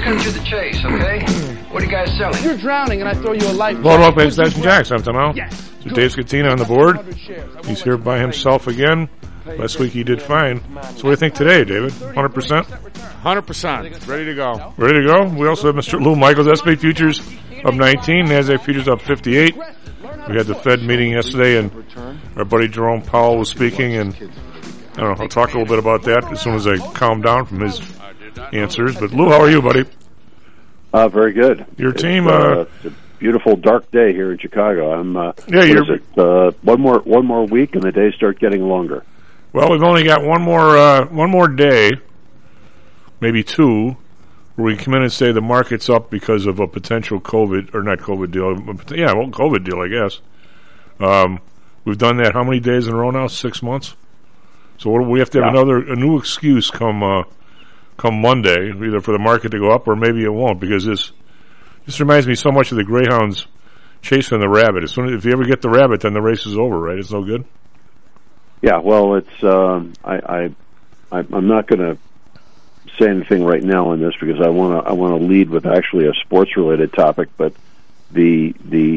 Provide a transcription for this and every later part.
cut to the chase, okay? What are you guys selling? You're drowning and I throw you a life. Well, welcome to Station Jacks. I'm Tom Al. Yes. So Dave Scatina on the board. He's here by himself again. Last week he did fine. So what do you think today, David? 100%? 100%. Ready to go. Ready to go? We also have Mr. Lou Michaels. S&P futures up 19. NASDAQ futures up 58. We had the Fed meeting yesterday, and our buddy Jerome Powell was speaking, and I don't know, I'll talk a little bit about that as soon as I calm down from his answers. But Lou, how are you, buddy? Very good. Your team, it's a beautiful dark day here in Chicago. One more week and the days start getting longer. Well, we've only got one more day, maybe two, where we come in and say the market's up because of a potential COVID, or not COVID deal, COVID deal, I guess. We've done that how many days in a row now? 6 months? So we have to have a new excuse come Monday, either for the market to go up or maybe it won't, because this reminds me so much of the greyhounds chasing the rabbit. If you ever get the rabbit, then the race is over, right? It's no good? Yeah, well, it's I'm not going to say anything right now on this because I want to lead with actually a sports related topic, but the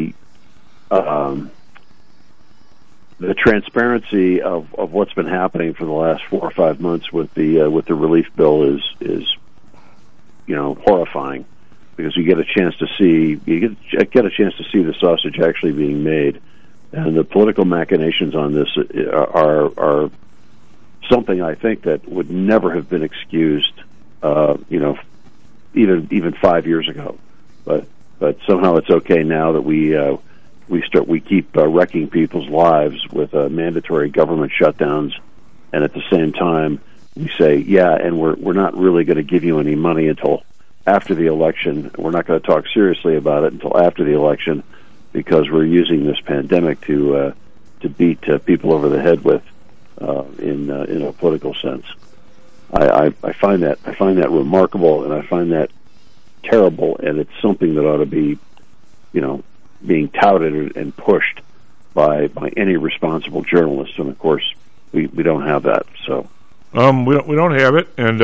transparency of what's been happening for the last 4 or 5 months with the relief bill is horrifying, because you get a chance to see the sausage actually being made, and the political machinations on this are something I think that would never have been excused, even 5 years ago. But somehow it's okay now that we keep wrecking people's lives with mandatory government shutdowns, and at the same time we say, and we're not really going to give you any money until after the election. We're not going to talk seriously about it until after the election, because we're using this pandemic to beat people over the head with in a political sense. I find that remarkable, and I find that terrible, and it's something that ought to be, being touted and pushed by any responsible journalist. And of course, we don't have that. So we don't have it, and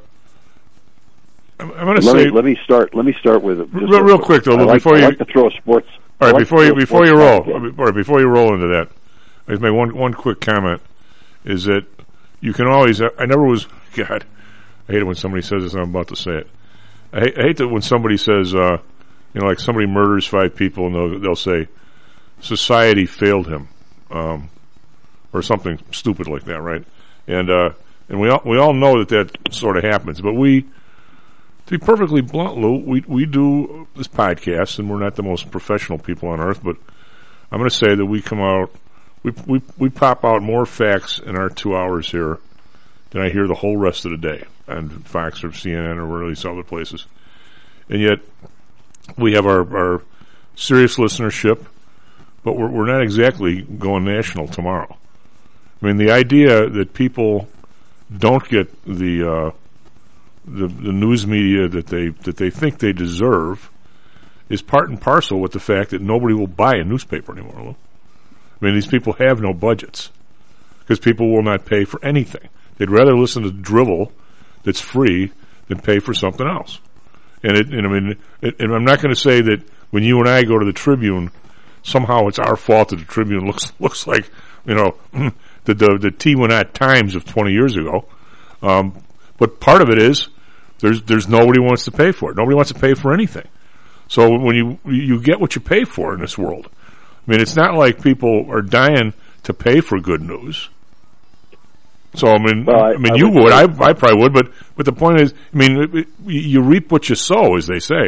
I'm going to say. Let me start with real quick though. I like to throw a sports. All right, before you roll into that, I just make one quick comment. Is that you can always. I never was. God, I hate it when somebody says this, and I'm about to say it. I hate that when somebody says, like somebody murders 5 people, and they'll say society failed him, or something stupid like that, right? And we all know that sort of happens. But to be perfectly blunt, Lou, we do this podcast, and we're not the most professional people on earth, but I'm going to say that we come out, we pop out more facts in our 2 hours here than I hear the whole rest of the day on Fox or CNN or one of these other places. And yet, we have our serious listenership, but we're not exactly going national tomorrow. I mean, the idea that people don't get the news media that they think they deserve is part and parcel with the fact that nobody will buy a newspaper anymore, Lou. I mean, these people have no budgets because people will not pay for anything. They'd rather listen to drivel that's free than pay for something else. And I'm not going to say that when you and I go to the Tribune, somehow it's our fault that the Tribune looks like the Tijuana Times of 20 years ago. But part of it is there's nobody who wants to pay for it. Nobody wants to pay for anything. So when you get what you pay for in this world. I mean, it's not like people are dying to pay for good news. So you would. I probably would. But the point is, you reap what you sow, as they say.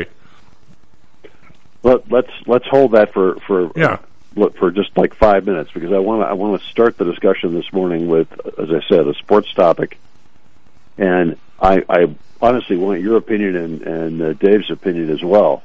Let's hold that for just like 5 minutes, because I want to start the discussion this morning with, as I said, a sports topic, and I honestly want your opinion and Dave's opinion as well.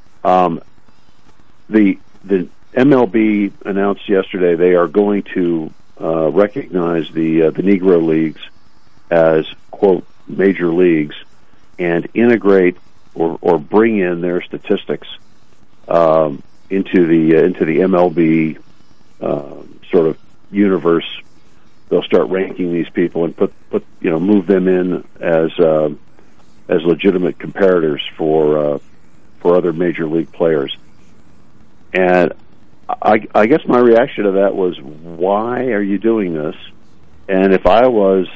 The MLB announced yesterday they are going to recognize the Negro Leagues as, quote, major leagues, and integrate or bring in their statistics into the MLB sort of universe. They'll start ranking these people and move them in as as legitimate comparators for other major league players. And I guess my reaction to that was, why are you doing this? And if I was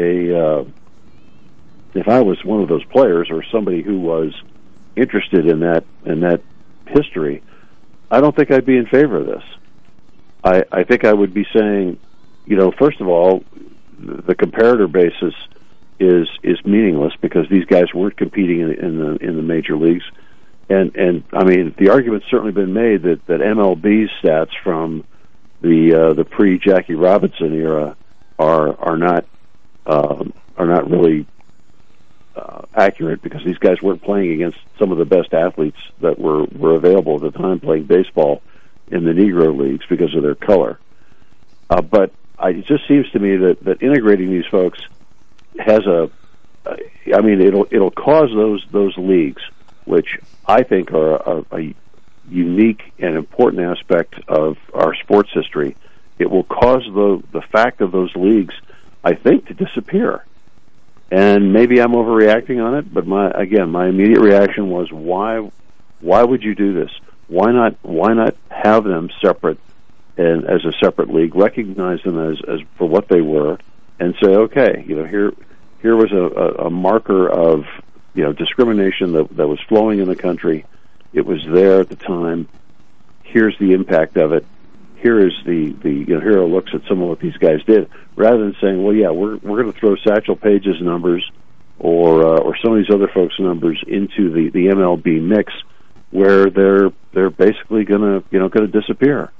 one of those players or somebody who was interested in that history, I don't think I'd be in favor of this. I think I would be saying, first of all, the comparator basis is meaningless because these guys weren't competing in the major leagues. And I mean, the argument's certainly been made that MLB stats from the pre-Jackie Robinson era are not really accurate because these guys weren't playing against some of the best athletes that were available at the time playing baseball in the Negro leagues because of their color. But it just seems to me that integrating these folks has it'll cause those leagues, which I think are a unique and important aspect of our sports history. It will cause the fact of those leagues, I think, to disappear. And maybe I'm overreacting on it, but my immediate reaction was, why would you do this? Why not have them separate and as a separate league, recognize them as for what they were, and say, okay, here was a marker of discrimination that was flowing in the country. It was there at the time. Here's the impact of it. Here is here are looks at some of what these guys did, rather than saying, well, yeah, we're going to throw Satchel Paige's numbers or some of these other folks' numbers into the MLB mix, where they're basically going to disappear.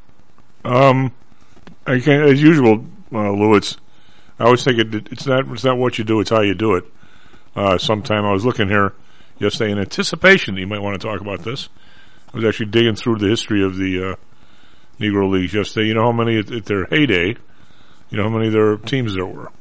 As usual, Lou, I always think it's not what you do, it's how you do it. Sometime I was looking here yesterday in anticipation that you might want to talk about this. I was actually digging through the history of the Negro Leagues yesterday. You know how many at their heyday, how many of their teams there were?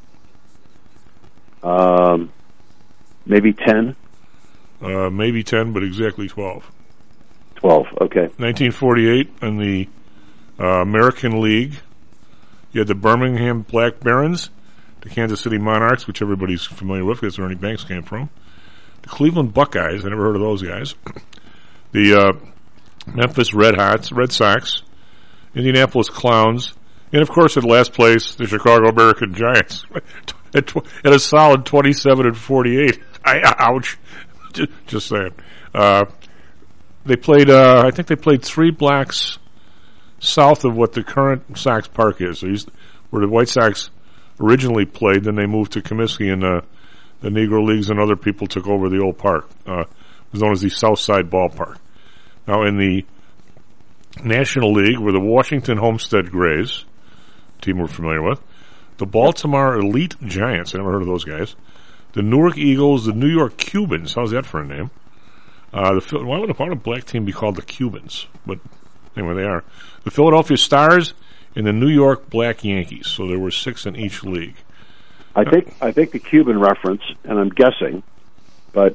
Maybe 10. Maybe 10, but exactly 12. 12, okay. 1948 in the American League, you had the Birmingham Black Barons, the Kansas City Monarchs, which everybody's familiar with because Ernie Banks came from, the Cleveland Buckeyes, I never heard of those guys, the Memphis Red Sox, Indianapolis Clowns, and of course at last place, the Chicago American Giants at a solid 27-48. Ouch. Just saying. They played, I think they played 3 blocks south of what the current Sox Park is. Where the White Sox originally played, then they moved to Comiskey, and the Negro Leagues and other people took over the old park. It was known as the South Side Ballpark. Now, in the National League were the Washington Homestead Grays, team we're familiar with, the Baltimore Elite Giants, I never heard of those guys, the Newark Eagles, the New York Cubans, how's that for a name? Why would a black team be called the Cubans? But anyway, they are. The Philadelphia Stars and the New York Black Yankees. So there were 6 in each league. I think the Cuban reference, and I'm guessing, but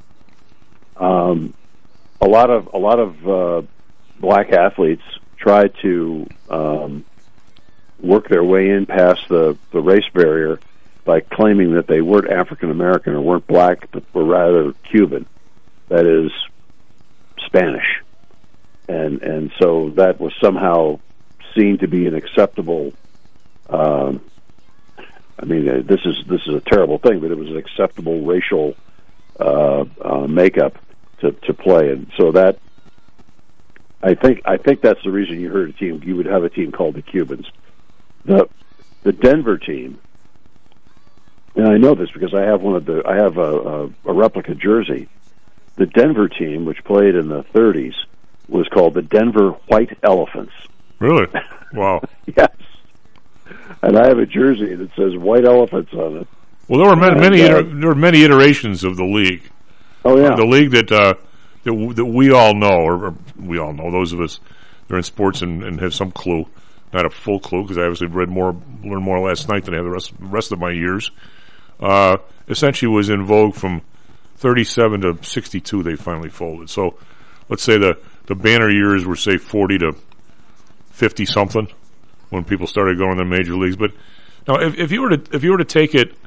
a lot of black athletes tried to work their way in past the race barrier by claiming that they weren't African American or weren't black, but were rather Cuban. That is Spanish, and so that was somehow seen to be an acceptable. This is a terrible thing, but it was an acceptable racial makeup to play, and so that I think that's the reason you would have a team called the Cubans. The Denver team, and I know this because I have a replica jersey. The Denver team, which played in the 30s, was called the Denver White Elephants. Really? Wow. Yes. And I have a jersey that says White Elephants on it. Well, there were many iterations of the league. Oh yeah, the league that we all know, or we all know, those of us that are in sports and have some clue, not a full clue because I obviously learned more last night than I have the rest of my years. Essentially, was in vogue from 37 to 62. They finally folded. So, let's say the banner years were say 40 to 50 something when people started going to the major leagues. But now, if you were to take it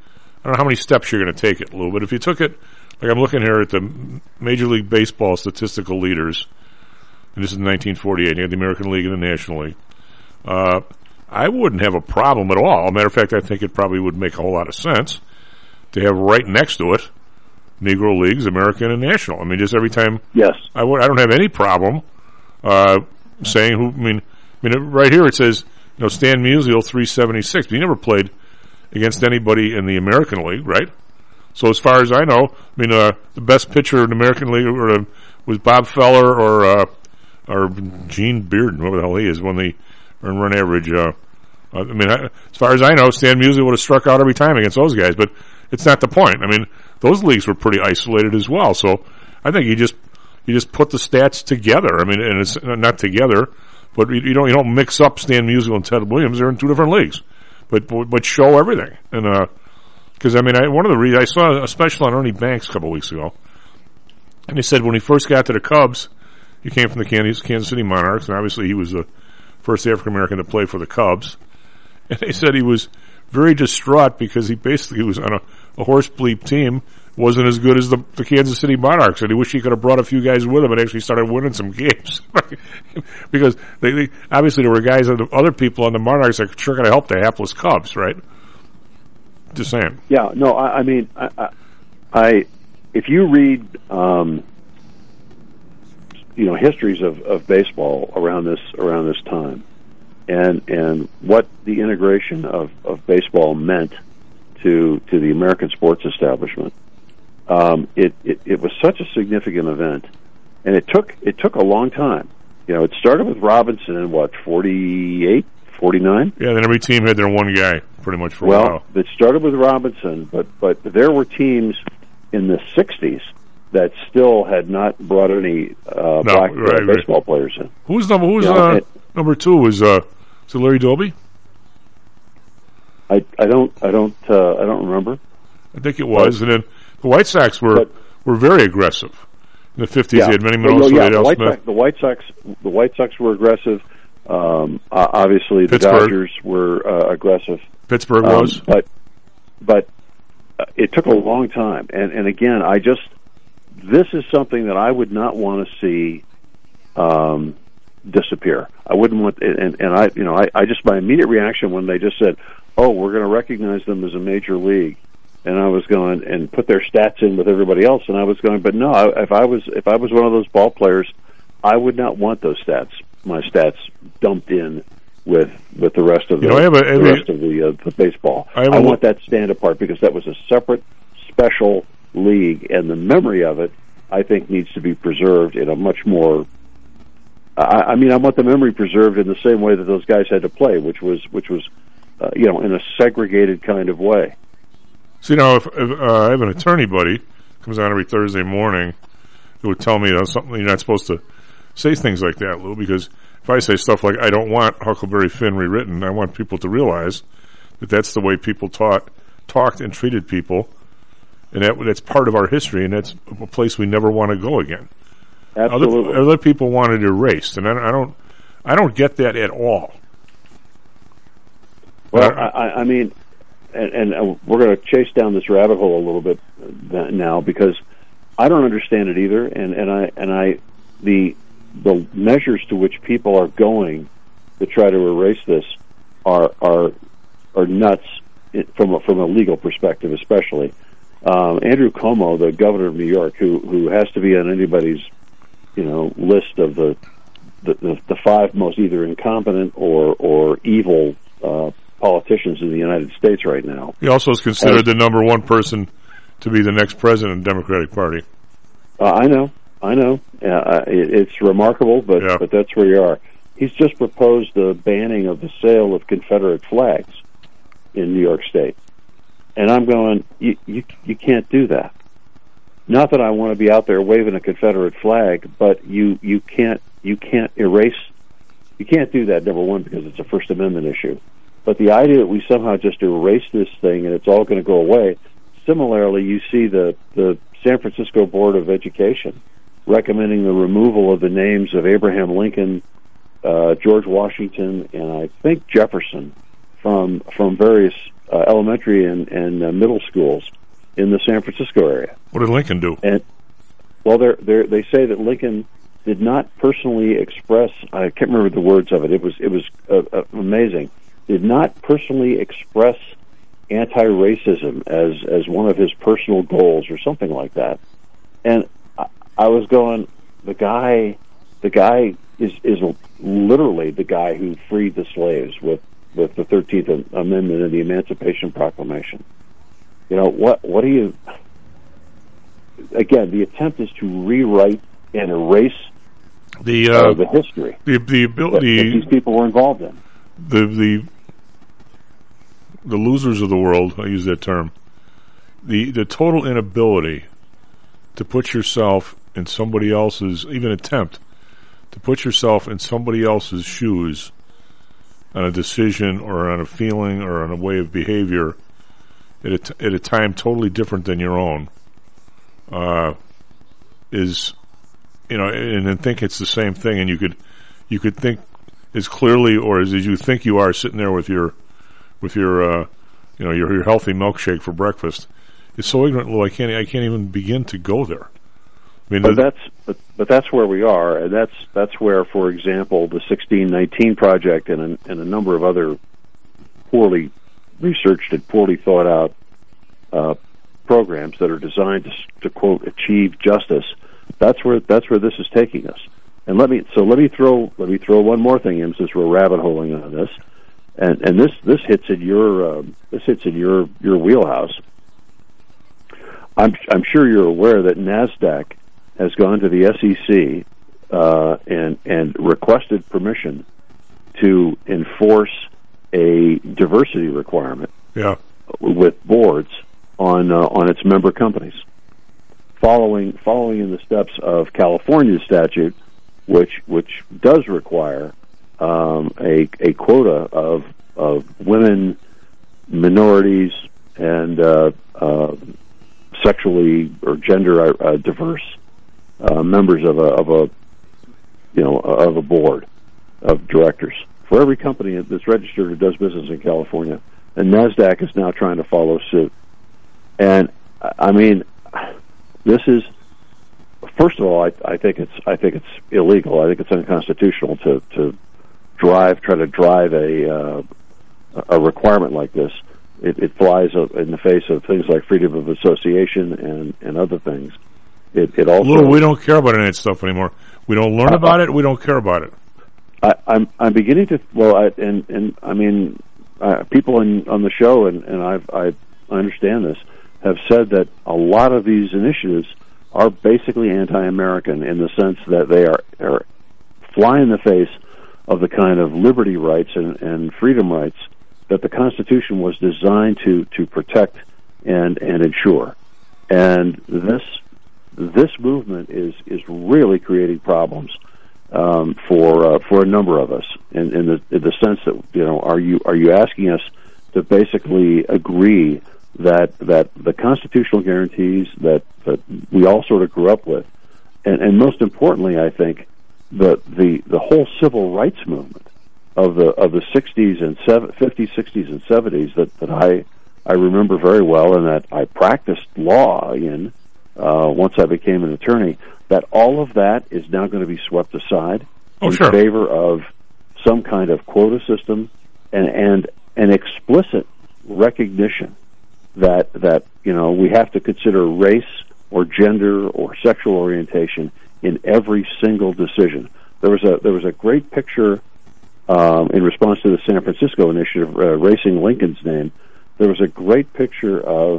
I don't know how many steps you're going to take it, Lou, but if you took it, like I'm looking here at the Major League Baseball statistical leaders, and this is 1948, you had the American League and the National League, I wouldn't have a problem at all. As a matter of fact, I think it probably would make a whole lot of sense to have right next to it Negro Leagues, American and National. I mean, just every time. Yes. I don't have any problem saying who. I mean, right here it says, Stan Musial 376, but he never played against anybody in the American League, right? So as far as I know, the best pitcher in the American League was Bob Feller or Gene Bearden, whatever the hell he is, when the earned run average. As far as I know, Stan Musial would have struck out every time against those guys, but it's not the point. I mean, those leagues were pretty isolated as well. So I think you just put the stats together. I mean, and it's not together, but you don't mix up Stan Musial and Ted Williams. They're in two different leagues, but show everything. And because one of the reasons I saw a special on Ernie Banks a couple of weeks ago, and he said when he first got to the Cubs, he came from the Kansas City Monarchs, and obviously he was the first African American to play for the Cubs. And they said he was very distraught because he basically was on a horse bleep team, wasn't as good as the Kansas City Monarchs, and he wished he could have brought a few guys with him and actually started winning some games. Because they obviously there were guys, other people on the Monarchs that sure going to help the hapless Cubs, right? Just saying. Yeah, no, I mean, if you read, histories of baseball around this time, and what the integration of baseball meant to the American sports establishment, it was such a significant event, and it took a long time. It started with Robinson in 48, 49? Yeah, then every team had their one guy pretty much for a while. Well, it started with Robinson, but there were teams in the 60s that still had not brought any black baseball players in. Who's number two? Was it Larry Doby? I don't remember. I think it was, and then the White Sox were very aggressive in the 50s. Yeah. They had Manny Minoso, the White Sox were aggressive. Obviously, the Pittsburgh. Dodgers were aggressive. Pittsburgh was, but it took a long time. And again, this is something that I would not want to see disappear. I wouldn't want, I just, my immediate reaction when they just said, "Oh, we're going to recognize them as a major league," and I was going and put their stats in with everybody else, and I was going, but no, if I was one of those ball players, I would not want those stats, my stats dumped in with the rest of the baseball. I want that stand apart because that was a separate, special league, and the memory of it, I think, needs to be preserved in a much more. I want the memory preserved in the same way that those guys had to play, which was in a segregated kind of way. So if I have an attorney buddy comes on every Thursday morning who would tell me something you're not supposed to say things like that, Lou, because if I say stuff like I don't want Huckleberry Finn rewritten, I want people to realize that that's the way people talked and treated people, and that's part of our history, and that's a place we never want to go again. Absolutely. Other people want it erased, and I don't get that at all. Well, I mean, and we're going to chase down this rabbit hole a little bit now because I don't understand it either, and the measures to which people are going to try to erase this are nuts from a legal perspective, especially. Andrew Cuomo, the governor of New York, who has to be on anybody's list of the five most either incompetent or evil politicians in the United States right now. He also is considered the number one person to be the next president of the Democratic Party. I know. It's remarkable, but that's where you are. He's just proposed the banning of the sale of Confederate flags in New York State, and I'm going, you can't do that. Not that I want to be out there waving a Confederate flag, but you can't erase. You can't do that. Number one, because it's a First Amendment issue. But the idea that we somehow just erase this thing and it's all going to go away. Similarly, you see the San Francisco Board of Education recommending the removal of the names of Abraham Lincoln, George Washington, and I think Jefferson from various elementary and middle schools in the San Francisco area. What did Lincoln do? And well, they say that Lincoln did not personally express. I can't remember the words of it. It was amazing. Did not personally express anti-racism as one of his personal goals or something like that. And I was going, the guy is literally the guy who freed the slaves with the 13th Amendment and the Emancipation Proclamation. You know, what do you... Again, the attempt is to rewrite and erase the history the ability that these people were involved in. The losers of the world, I use that term, the total inability to put yourself in somebody else's, even attempt to put yourself in somebody else's shoes on a decision or on a feeling or on a way of behavior at a time totally different than your own, is, you know, and then think it's the same thing, and you could think as clearly or as you think you are sitting there with your you know, your healthy milkshake for breakfast. It's so ignorant, Lou. I can't even begin to go there. I mean, but that's where we are, and that's where, for example, the 1619 Project and a number of other poorly researched and poorly thought out programs that are designed to quote achieve justice. That's where this is taking us. And let me throw one more thing in, since we're rabbit holing on this, and this hits in your wheelhouse. I'm sure you're aware that NASDAQ has gone to the SEC and requested permission to enforce a diversity requirement with boards on its member companies, following in the steps of California's statute, which does require a quota of women, minorities, and sexually or gender diverse members of a board of directors for every company that's registered or does business in California. And NASDAQ is now trying to follow suit. And I mean, this is, first of all, I think it's illegal. I think it's unconstitutional to try to drive a requirement like this. It flies in the face of things like freedom of association and other things. It also, Lou, we don't care about any of that stuff anymore. We don't learn about it. We don't care about it. I'm beginning to, well, I mean, people on the show, and I understand this, have said that a lot of these initiatives are basically anti-American in the sense that they are fly in the face of the kind of liberty rights and freedom rights that the Constitution was designed to protect and ensure. And this movement is really creating problems for a number of us in the sense that, you know, are you asking us to basically agree that the constitutional guarantees that we all sort of grew up with, and most importantly, I think the whole civil rights movement of the 60s and 50s, 60s, and 70s that I remember very well, and that I practiced law in once I became an attorney. That all of that is now going to be swept aside in favor of some kind of quota system and an explicit recognition that you know, we have to consider race or gender or sexual orientation in every single decision. There was a great picture in response to the San Francisco initiative, Racing Lincoln's Name. There was a great picture of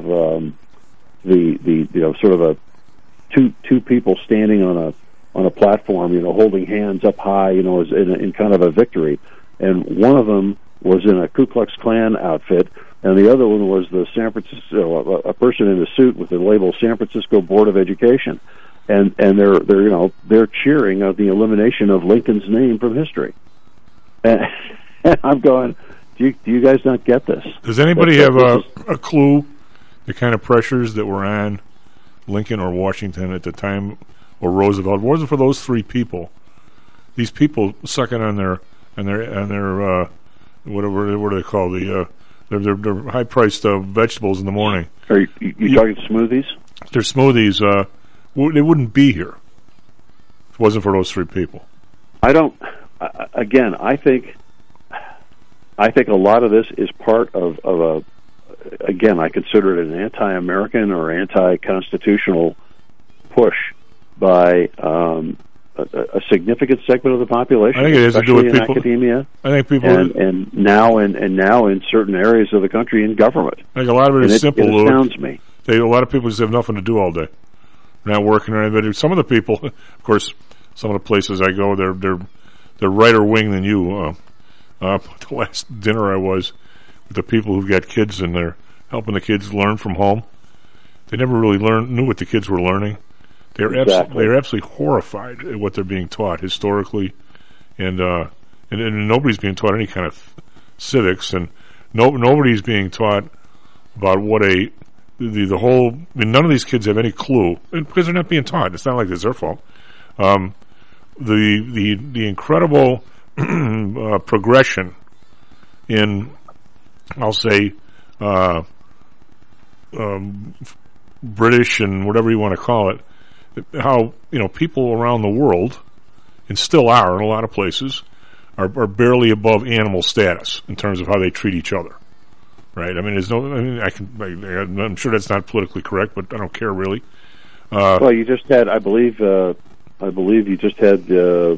the you know, sort of a two people standing on a platform, you know, holding hands up high, you know, as in kind of a victory. And one of them was in a Ku Klux Klan outfit, and the other one was the San Francisco, a person in a suit with the label San Francisco Board of Education, and they're cheering of the elimination of Lincoln's name from history. And I'm going, do you guys not get this? Does anybody have a clue the kind of pressures that were on Lincoln or Washington at the time, or Roosevelt? What was it for those three people? These people sucking on their whatever, what do they call they're high-priced vegetables in the morning. Are you talking smoothies? Their smoothies, they wouldn't be here if it wasn't for those three people. I think a lot of this is part of a. Again, I consider it an anti-American or anti-constitutional push by a significant segment of the population. I think it has to do with people, academia. I think people, and now in certain areas of the country in government. I think a lot of it is simple. It astounds me. A lot of people just have nothing to do all day, not working or anything. Some of the people, of course, some of the places I go, they're righter wing than you. The last dinner I was with the people who've got kids and they're helping the kids learn from home. They never really knew what the kids were learning. They're absolutely horrified at what they're being taught historically, and nobody's being taught any kind of civics, and nobody's being taught about what the whole. I mean, none of these kids have any clue, and because they're not being taught. It's not like it's their fault. The incredible progression in, I'll say, British and whatever you want to call it, how people around the world, and still are in a lot of places, are barely above animal status in terms of how they treat each other. Right? I mean, I'm sure that's not politically correct, but I don't care really. Well, you just had, I believe you just had the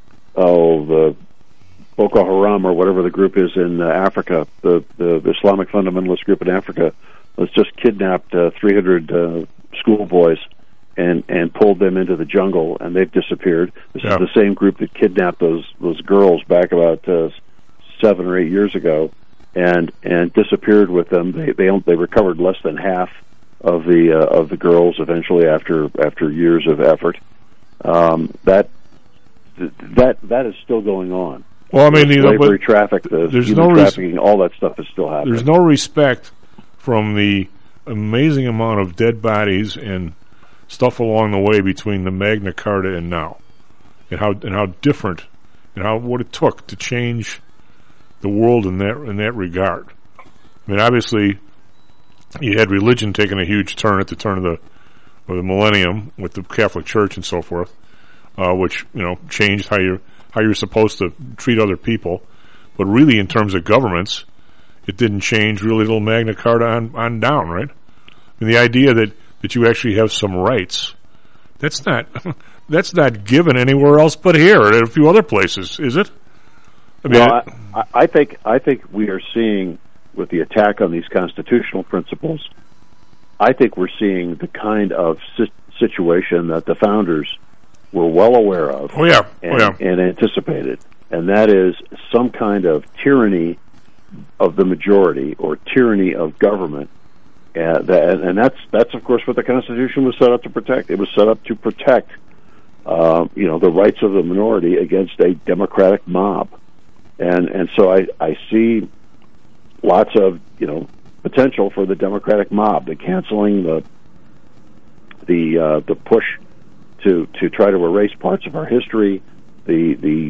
Boko Haram or whatever the group is in Africa, the Islamic fundamentalist group in Africa, has just kidnapped 300 schoolboys and pulled them into the jungle, and they've disappeared. This is the same group that kidnapped those girls back about 7 or 8 years ago, and disappeared with them. They recovered less than half of the girls eventually after years of effort. That is still going on. Well, I mean, slavery, trafficking, all that stuff is still happening. There's no respect from the amazing amount of dead bodies and stuff along the way between the Magna Carta and now, and how different, and what it took to change the world in that regard. I mean, obviously, you had religion taking a huge turn at the turn of the millennium with the Catholic Church and so forth, which changed how you're supposed to treat other people. But really, in terms of governments, it didn't change really till Magna Carta on down, right? I mean, the idea that you actually have some rights, that's not given anywhere else but here, at a few other places, is it? I mean, I think we are seeing, with the attack on these constitutional principles, I think we're seeing the kind of situation that the founders were well aware of and anticipated, and that is some kind of tyranny of the majority or tyranny of government, and that's of course what the Constitution was set up to protect. It was set up to protect the rights of the minority against a democratic mob, and so I see lots of potential for the democratic mob, the canceling, the push to try to erase parts of our history, the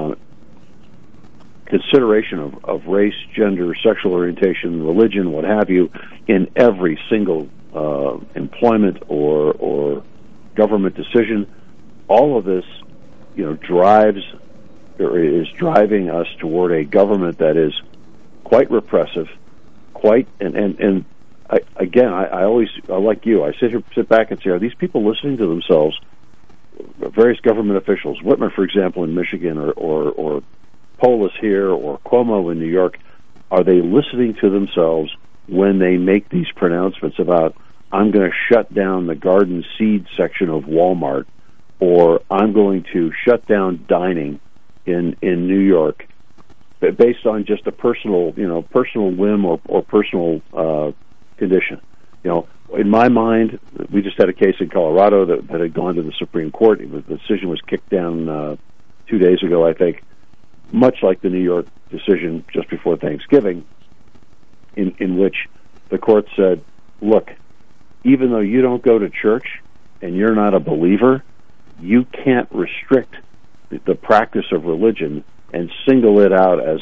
consideration of race, gender, sexual orientation, religion, what have you, in every single employment or government decision. All of this, drives or is driving us toward a government that is quite repressive, and I always like you. I sit back and say, are these people listening to themselves? Various government officials, Whitmer, for example, in Michigan, or Polis here, or Cuomo in New York, are they listening to themselves when they make these pronouncements about, I'm going to shut down the garden seed section of Walmart, or I'm going to shut down dining in New York, based on just a personal whim or personal condition. In my mind, we just had a case in Colorado that had gone to the Supreme Court. The decision was kicked down 2 days ago, I think, much like the New York decision just before Thanksgiving, in which the court said, look, even though you don't go to church and you're not a believer, you can't restrict the practice of religion and single it out as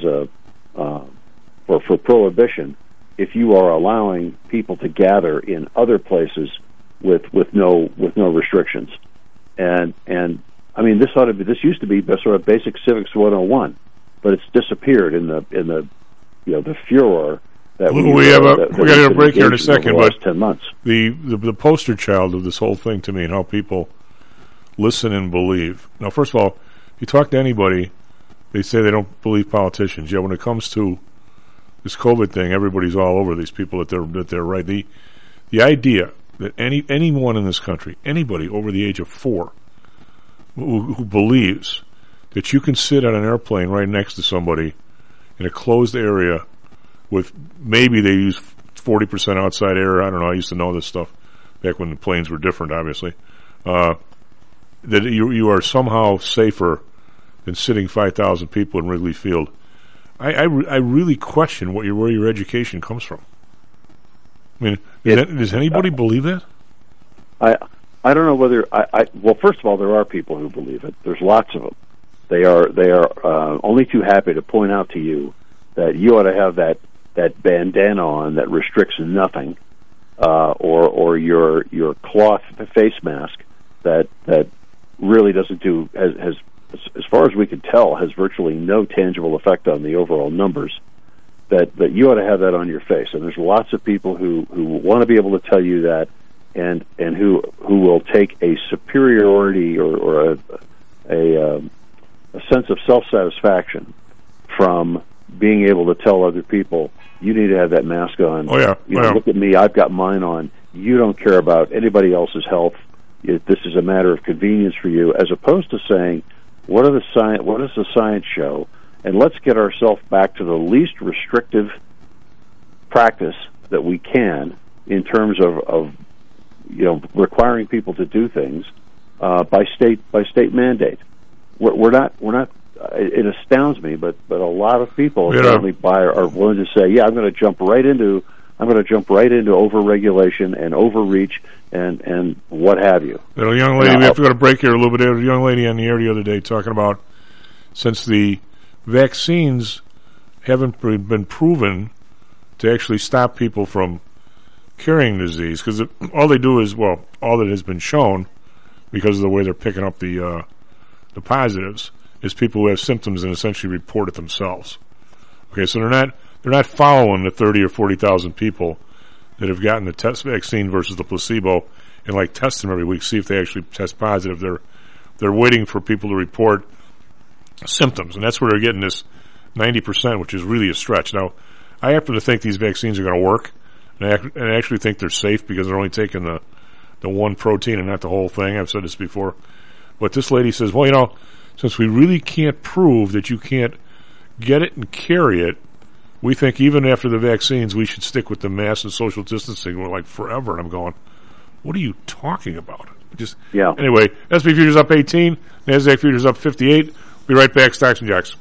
for prohibition if you are allowing people to gather in other places with no restrictions. And I mean, this used to be sort of basic civics 101, but it's disappeared in the furor that we got to break here in a second. The last but 10 months, the poster child of this whole thing to me and how people listen and believe. Now, first of all, if you talk to anybody, they say they don't believe politicians. Yet when it comes to this COVID thing, everybody's all over these people that they're right. The idea that anyone in this country, anybody over the age of 4, who believes that you can sit on an airplane right next to somebody in a closed area with maybe they use 40% outside air. I don't know. I used to know this stuff back when the planes were different, obviously. That you are somehow safer than sitting 5,000 people in Wrigley Field. I really question where your education comes from. I mean, does anybody believe that? I don't know whether well, first of all, there are people who believe it. There's lots of them. They are only too happy to point out to you that you ought to have that bandana on that restricts nothing, or your cloth face mask that really doesn't do, as far as we can tell, has virtually no tangible effect on the overall numbers. That you ought to have that on your face, and there's lots of people who want to be able to tell you that, and who will take a superiority or a sense of self-satisfaction from being able to tell other people, you need to have that mask on. Oh yeah, Look at me, I've got mine on. You don't care about anybody else's health. This is a matter of convenience for you, as opposed to saying, what does the science show? And let's get ourselves back to the least restrictive practice that we can in terms of requiring people to do things by state mandate. We're not. It astounds me, but a lot of people are willing to say, "Yeah, I'm going to jump right into overregulation and overreach and what have you." A young lady, we have to go to break here a little bit. There was a young lady on the air the other day talking about, since the vaccines haven't been proven to actually stop people from carrying disease, because all they do is, all that has been shown, because of the way they're picking up the positives, is people who have symptoms and essentially report it themselves. Okay, so they're not following the 30 or 40,000 people that have gotten the test vaccine versus the placebo and test them every week, see if they actually test positive. They're waiting for people to report symptoms, and that's where they're getting this 90%, which is really a stretch. Now, I happen to think these vaccines are going to work, and I actually think they're safe because they're only taking the one protein and not the whole thing. I've said this before. But this lady says, since we really can't prove that you can't get it and carry it, we think even after the vaccines, we should stick with the mask and social distancing forever. And I'm going, what are you talking about? Anyway, S&P futures up 18, NASDAQ futures up 58. Be right back, Stocks and Jocks.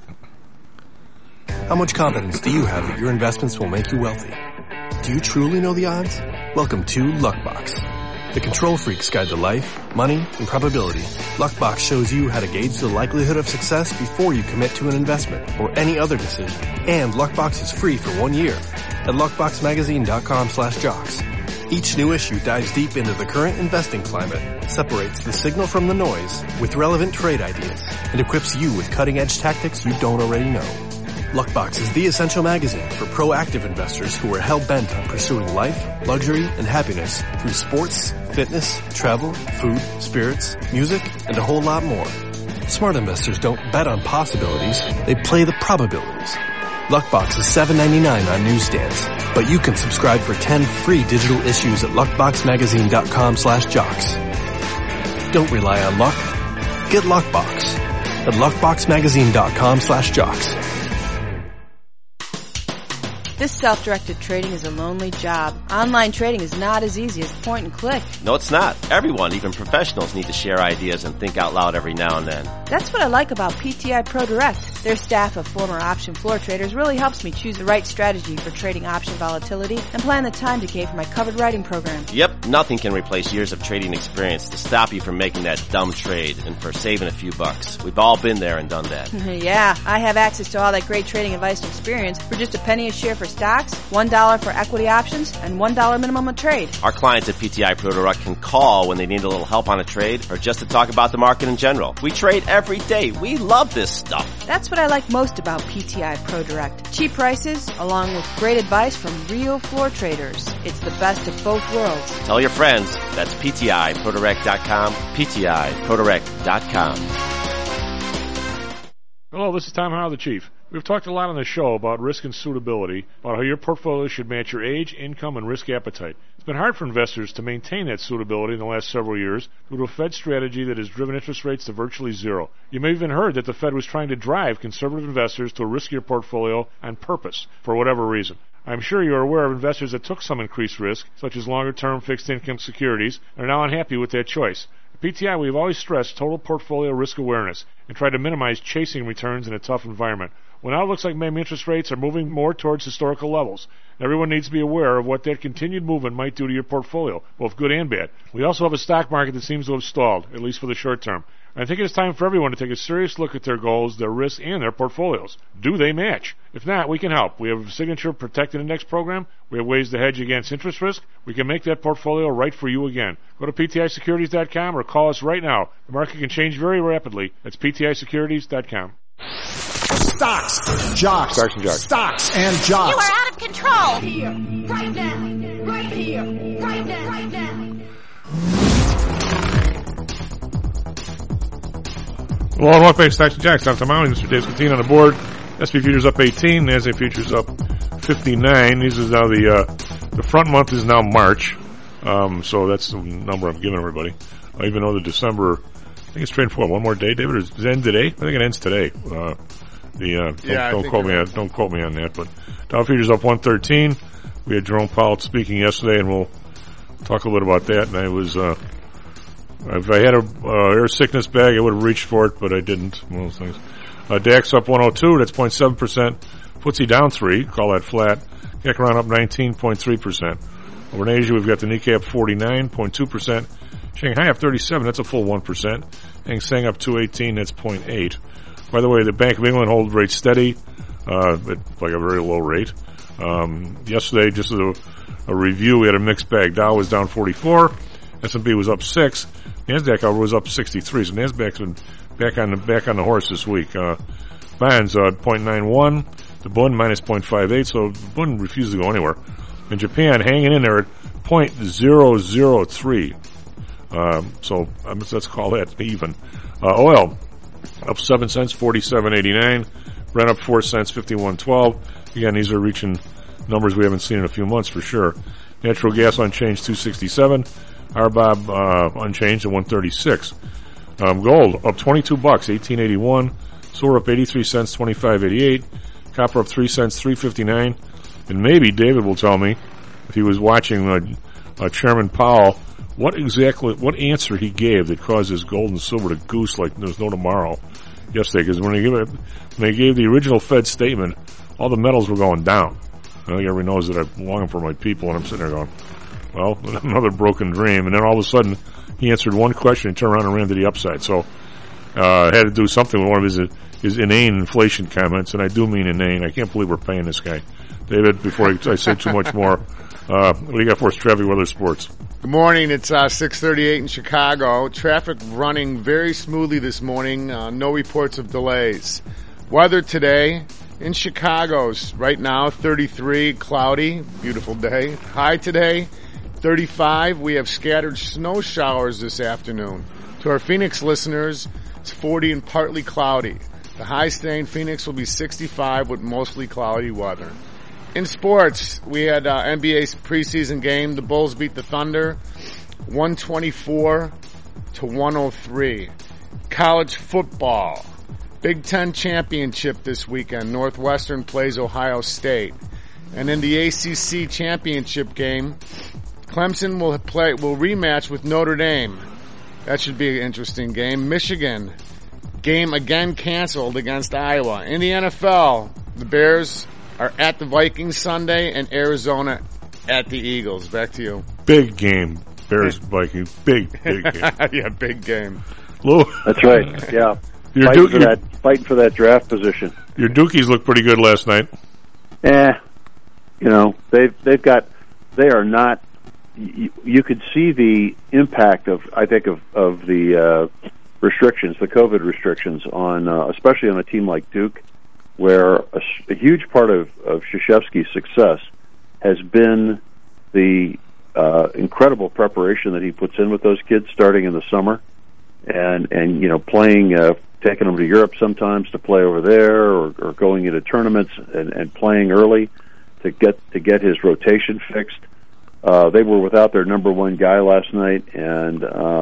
How much confidence do you have that your investments will make you wealthy? Do you truly know the odds? Welcome to Luckbox, the control freak's guide to life, money, and probability. Luckbox shows you how to gauge the likelihood of success before you commit to an investment or any other decision. And Luckbox is free for 1 year at luckboxmagazine.com/jocks. Each new issue dives deep into the current investing climate, separates the signal from the noise with relevant trade ideas, and equips you with cutting-edge tactics you don't already know. Luckbox is the essential magazine for proactive investors who are hell-bent on pursuing life, luxury, and happiness through sports, fitness, travel, food, spirits, music, and a whole lot more. Smart investors don't bet on possibilities, they play the probabilities. Luckbox is $7.99 on newsstands, but you can subscribe for 10 free digital issues at luckboxmagazine.com/jocks. Don't rely on luck. Get Luckbox at luckboxmagazine.com/jocks. This self-directed trading is a lonely job. Online trading is not as easy as point and click. No, it's not. Everyone, even professionals, need to share ideas and think out loud every now and then. That's what I like about PTI Pro Direct. Their staff of former option floor traders really helps me choose the right strategy for trading option volatility and plan the time decay for my covered writing program. Yep, nothing can replace years of trading experience to stop you from making that dumb trade and for saving a few bucks. We've all been there and done that. Yeah, I have access to all that great trading advice and experience for just a penny a share for stocks, $1 for equity options, and $1 minimum a trade. Our clients at PTI ProDirect can call when they need a little help on a trade or just to talk about the market in general. We trade every day. We love this stuff. That's what I like most about PTI ProDirect. Cheap prices, along with great advice from real floor traders. It's the best of both worlds. Tell your friends. That's PTIProDirect.com, PTIProDirect.com. Hello, this is Tom Howell, the Chief. We've talked a lot on the show about risk and suitability, about how your portfolio should match your age, income, and risk appetite. It's been hard for investors to maintain that suitability in the last several years due to a Fed strategy that has driven interest rates to virtually zero. You may have even heard that the Fed was trying to drive conservative investors to a riskier portfolio on purpose, for whatever reason. I'm sure you're aware of investors that took some increased risk, such as longer-term fixed income securities, and are now unhappy with that choice. At PTI, we've always stressed total portfolio risk awareness and tried to minimize chasing returns in a tough environment. Well, now it looks like maybe interest rates are moving more towards historical levels. Everyone needs to be aware of what that continued movement might do to your portfolio, both good and bad. We also have a stock market that seems to have stalled, at least for the short term. I think it's time for everyone to take a serious look at their goals, their risks, and their portfolios. Do they match? If not, we can help. We have a Signature Protected Index program. We have ways to hedge against interest risk. We can make that portfolio right for you again. Go to PTIsecurities.com or call us right now. The market can change very rapidly. That's PTIsecurities.com. Stocks, jocks, Stocks and jocks. Stocks and jocks. You are out of control. Here, right now, right here, right now, right now. Well, on Walk Back Stocks and Jocks, Tom Tomowny, Mr. Dave Scatino on the board. SP futures up 18, NASDAQ futures up 59. These is now the front month is now March, so that's the number I'm giving everybody. Even though the December, I think it's trading for one more day, David. Or does it end today? I think it ends today. Don't quote me on that. But Dow futures up 113. We had Jerome Powell speaking yesterday, and we'll talk a little bit about that. And I was, if I had a air sickness bag, I would have reached for it, but I didn't. One of those things. DAX up 102. That's 0.7%. FTSE down 3. Call that flat. CAC around up 19.3%. Over in Asia, we've got the Nikkei up 49.2%. Shanghai up 37. That's a full 1%. Hang Seng up 218. That's 0.8. By the way, the Bank of England holds rates steady, at like a very low rate. Yesterday, just as a review, we had a mixed bag. Dow was down 44. S&P was up 6. NASDAQ was up 63. So NASDAQ's been back on the horse this week. Bonds 0.91. The Bund minus 0.58. So the Bund refused to go anywhere. In Japan, hanging in there at 0.003. So let's call that even. Oil up 7 cents, 47.89. Brent up 4 cents, 51.12. Again, these are reaching numbers we haven't seen in a few months for sure. Natural gas unchanged, 267. RBOB unchanged at 136. Gold up $22, 18.81. Silver up 83 cents, 25.88. Copper up 3 cents, 3.59. And maybe David will tell me, if he was watching Chairman Powell, what answer he gave that caused his gold and silver to goose like there's no tomorrow yesterday. Because when they gave the original Fed statement, all the metals were going down. I think everybody knows that I'm longing for my people, and I'm sitting there going, well, another broken dream. And then all of a sudden, he answered one question and turned around and ran to the upside. So, had to do something with one of his inane inflation comments, and I do mean inane. I can't believe we're paying this guy. David, before I say too much more, what do you got for us, traffic, weather, sports? Good morning. It's 6:38 in Chicago. Traffic running very smoothly this morning. No reports of delays. Weather today in Chicago's right now 33, cloudy, beautiful day. High today 35. We have scattered snow showers this afternoon. To our Phoenix listeners, it's 40 and partly cloudy. The high today in Phoenix will be 65 with mostly cloudy weather. In sports, we had NBA's preseason game. The Bulls beat the Thunder 124-103. College football. Big Ten championship this weekend. Northwestern plays Ohio State. And in the ACC championship game, Clemson will rematch with Notre Dame. That should be an interesting game. Michigan Game again canceled against Iowa. In the NFL, the Bears are at the Vikings Sunday and Arizona at the Eagles. Back to you. Big game. Bears, Vikings. Big game. Yeah, big game. Lou, That's right. Yeah. Fighting for that draft position. Your Dukies looked pretty good last night. They are not. You could see the impact of the restrictions, the COVID restrictions on, especially on a team like Duke, where a huge part of Krzyzewski's success has been the incredible preparation that he puts in with those kids starting in the summer, and playing, taking them to Europe sometimes to play over there, or going into tournaments and playing early to get his rotation fixed. They were without their number one guy last night, and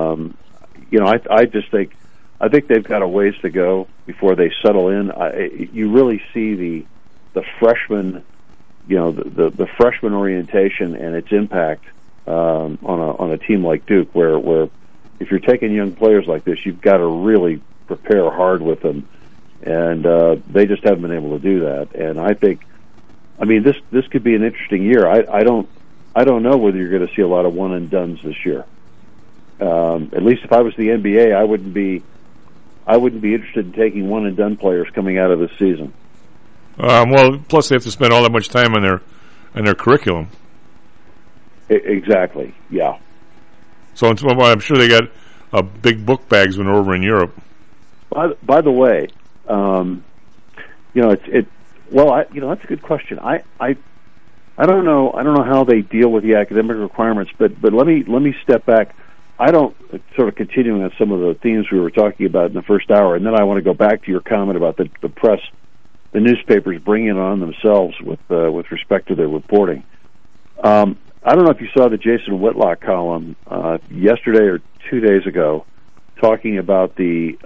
I think they've got a ways to go before they settle in. You really see the freshman, the freshman orientation and its impact on a team like Duke, where if you're taking young players like this, you've got to really prepare hard with them, and they just haven't been able to do that. And I think, this could be an interesting year. I don't know whether you're going to see a lot of one and dones this year. At least if I was the NBA, I wouldn't be interested in taking one and done players coming out of this season. Well, plus they have to spend all that much time on their curriculum. Exactly. Yeah. So I'm sure they got big book bags when they're over in Europe. By the way, that's a good question. I don't know how they deal with the academic requirements, but let me step back. I don't, sort of continuing on some of the themes we were talking about in the first hour, and then I want to go back to your comment about the press, the newspapers bringing it on themselves with respect to their reporting. I don't know if you saw the Jason Whitlock column yesterday or 2 days ago, talking about the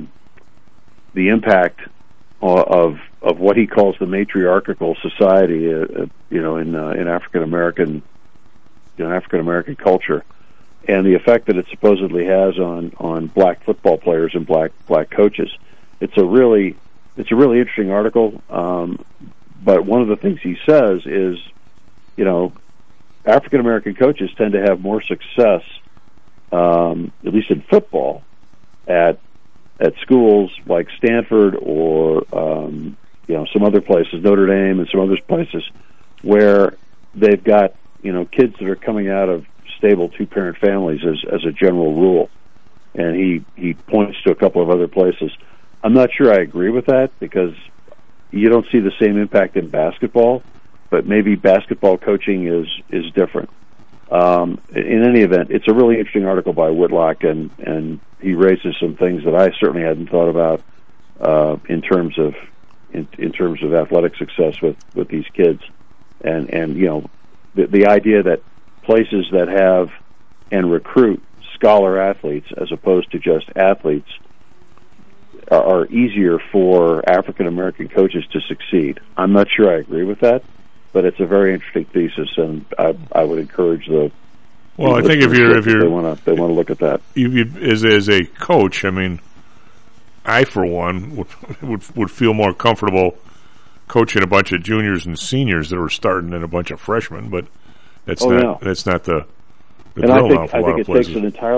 impact of what he calls the matriarchal society, in African American culture, and the effect that it supposedly has on black football players and black coaches. It's a really interesting article. But one of the things he says is, African American coaches tend to have more success, at least in football, at schools like Stanford or some other places, Notre Dame and some other places, where they've got kids that are coming out of stable two-parent families as a general rule. And he points to a couple of other places. I'm not sure I agree with that, because you don't see the same impact in basketball, but maybe basketball coaching is different. In any event, it's a really interesting article by Whitlock, and he raises some things that I certainly hadn't thought about in terms of athletic success with these kids, and the idea that places that have and recruit scholar athletes as opposed to just athletes are easier for African American coaches to succeed. I'm not sure I agree with that, but it's a very interesting thesis, and I would encourage the. Well, I think if you're they want to look at that. As a coach, I for one would feel more comfortable coaching a bunch of juniors and seniors that were starting and a bunch of freshmen, but that's not the and drill I think it takes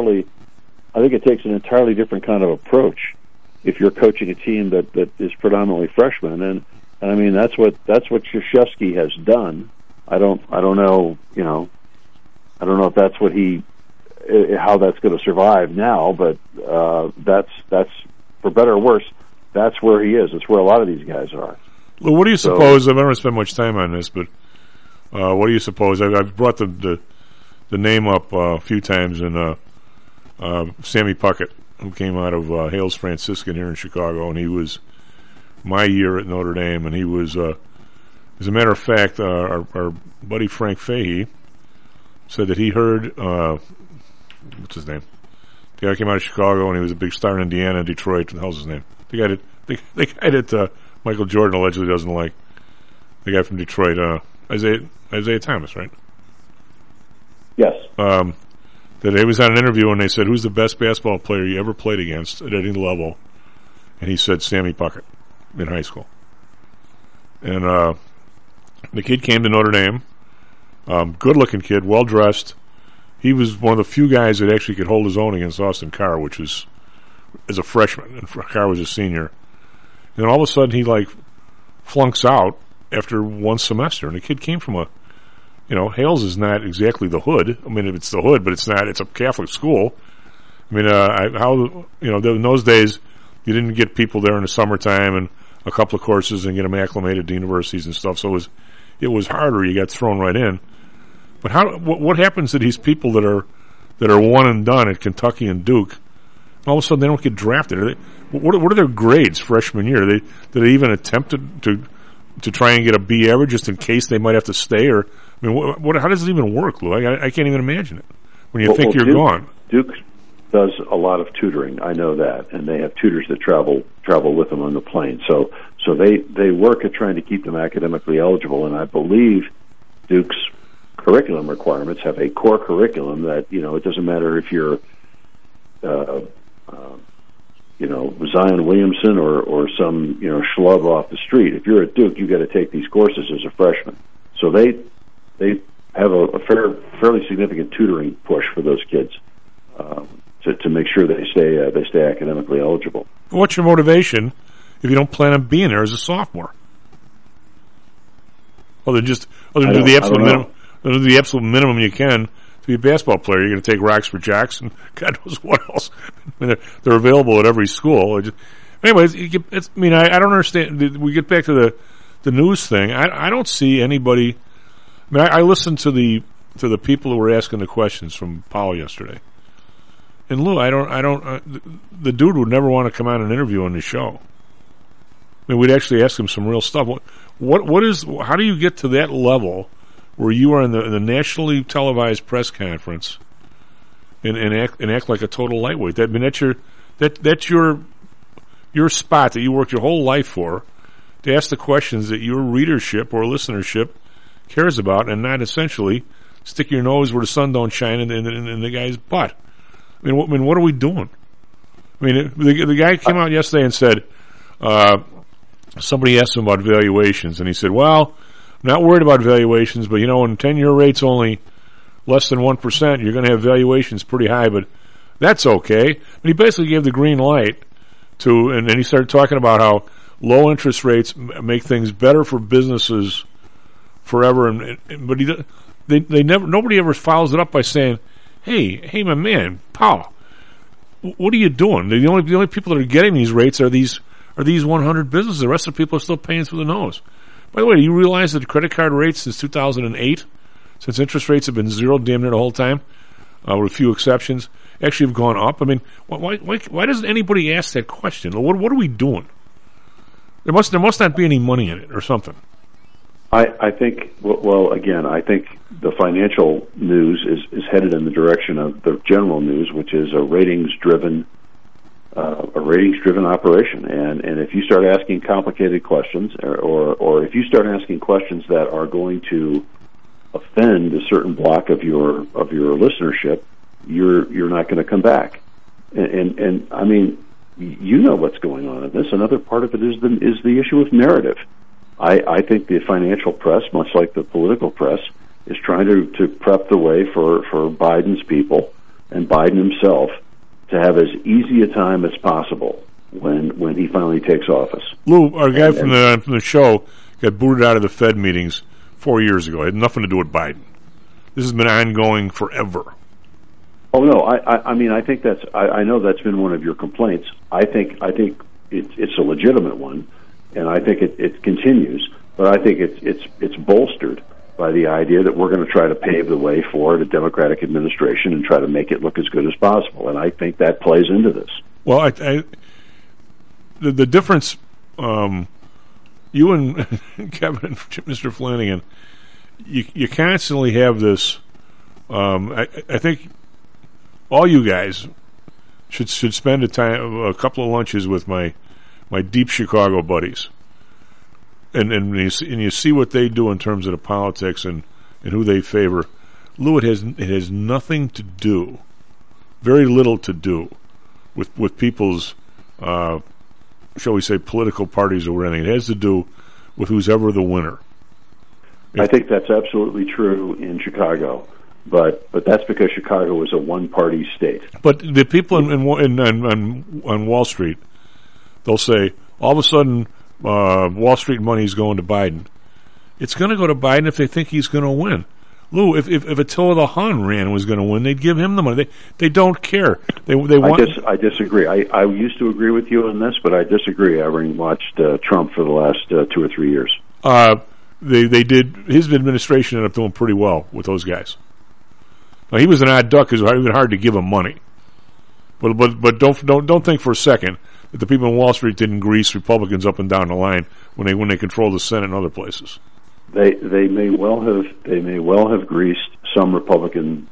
an entirely different kind of approach if you're coaching a team that is predominantly freshmen, and that's what Krzyzewski has done. I don't know if that's how that's going to survive now, but that's for better or worse, that's where he is. It's where a lot of these guys are. Well, what do you suppose? I don't spend much time on this, but what do you suppose? I've brought the name up a few times, and Sammy Puckett, who came out of Hales Franciscan here in Chicago, and he was my year at Notre Dame, and he was, as a matter of fact, our buddy Frank Fahey said that he heard, what's his name? The guy came out of Chicago, and he was a big star in Indiana and Detroit. What the hell's his name? The guy that Michael Jordan allegedly doesn't like. The guy from Detroit, Isaiah Thomas, right? Yes. That he was on an interview and they said, who's the best basketball player you ever played against at any level? And he said Sammy Puckett in high school. And the kid came to Notre Dame. Good-looking kid, well-dressed. He was one of the few guys that actually could hold his own against Austin Carr, which was as a freshman, and Carr was a senior. And all of a sudden, he flunks out after one semester. And the kid came from Hales is not exactly the hood. I mean, it's the hood, but it's not. It's a Catholic school. I mean, in those days, you didn't get people there in the summertime and a couple of courses and get them acclimated to universities and stuff. So it was harder. You got thrown right in. But what happens to these people that are one and done at Kentucky and Duke? All of a sudden, they don't get drafted. What are their grades freshman year? Did they even attempt to try and get a B average just in case they might have to stay? Or I mean, how does it even work, Lou? I can't even imagine it when you think you're gone. Duke does a lot of tutoring. I know that, and they have tutors that travel with them on the plane. So they work at trying to keep them academically eligible. And I believe Duke's curriculum requirements have a core curriculum that it doesn't matter if you're Zion Williamson or some schlub off the street. If you're at Duke, you got to take these courses as a freshman. So they have a fairly significant tutoring push for those kids to make sure they stay academically eligible. What's your motivation if you don't plan on being there as a sophomore? Other than do the absolute minimum you can to be a basketball player. You're going to take rocks for jacks and God knows what else. I mean, they're available at every school. Anyways, I don't understand. We get back to the news thing. I don't see anybody. I mean, I listened to the people who were asking the questions from Powell yesterday. And Lou, the dude would never want to come out and interview on the show. I mean, we'd actually ask him some real stuff. How do you get to that level where you are in the nationally televised press conference and act like a total lightweight? That's your spot that you worked your whole life for, to ask the questions that your readership or listenership cares about, and not essentially stick your nose where the sun don't shine in the guy's butt. I mean, what are we doing? I mean, the guy came out yesterday and said, somebody asked him about valuations, and he said, well, I'm not worried about valuations, but when 10-year rate's only less than 1%, you're going to have valuations pretty high, but that's okay. And he basically gave the green light and then he started talking about how low interest rates make things better for businesses forever, but nobody ever follows it up by saying, Hey, my man, Powell, what are you doing? The only people that are getting these rates are these 100 businesses. The rest of the people are still paying through the nose. By the way, do you realize that credit card rates since 2008, since interest rates have been zero damn near the whole time, with a few exceptions, actually have gone up? I mean, why doesn't anybody ask that question? What are we doing? There must not be any money in it or something. I think, again, I think the financial news is headed in the direction of the general news, which is a ratings-driven operation. And if you start asking complicated questions, or if you start asking questions that are going to offend a certain block of your listenership, you're not going to come back. And I mean, what's going on in this. Another part of it is the issue of narrative. I think the financial press, much like the political press, is trying to prep the way for Biden's people and Biden himself to have as easy a time as possible when he finally takes office. Lou, our guy from the show got booted out of the Fed meetings 4 years ago. It had nothing to do with Biden. This has been ongoing forever. Oh no, I mean, I think I know that's been one of your complaints. I think it's a legitimate one, and I think it continues. But I think it's bolstered by the idea that we're going to try to pave the way for the Democratic administration and try to make it look as good as possible. And I think that plays into this. Well, the difference, you and Kevin and Mr. Flanagan, you constantly have this. I think all you guys should spend a couple of lunches with my deep Chicago buddies, and you see what they do in terms of the politics and who they favor. Lou, it has nothing to do, very little to do, with people's shall we say, political parties or anything. It has to do with who's ever the winner. I think that's absolutely true in Chicago, but that's because Chicago is a one-party state. But the people on Wall Street, they'll say, all of a sudden, Wall Street money is going to Biden. It's going to go to Biden if they think he's going to win. Lou, if Attila the Hun ran was going to win, they'd give him the money. They don't care. They want. I disagree. I used to agree with you on this, but I disagree. Having watched Trump for the last 2 or 3 years. They did. His administration ended up doing pretty well with those guys. Now, he was an odd duck because it was hard to give him money. But don't think for a second that the people in Wall Street didn't grease Republicans up and down the line when they controlled the Senate and other places. They may well have greased some Republican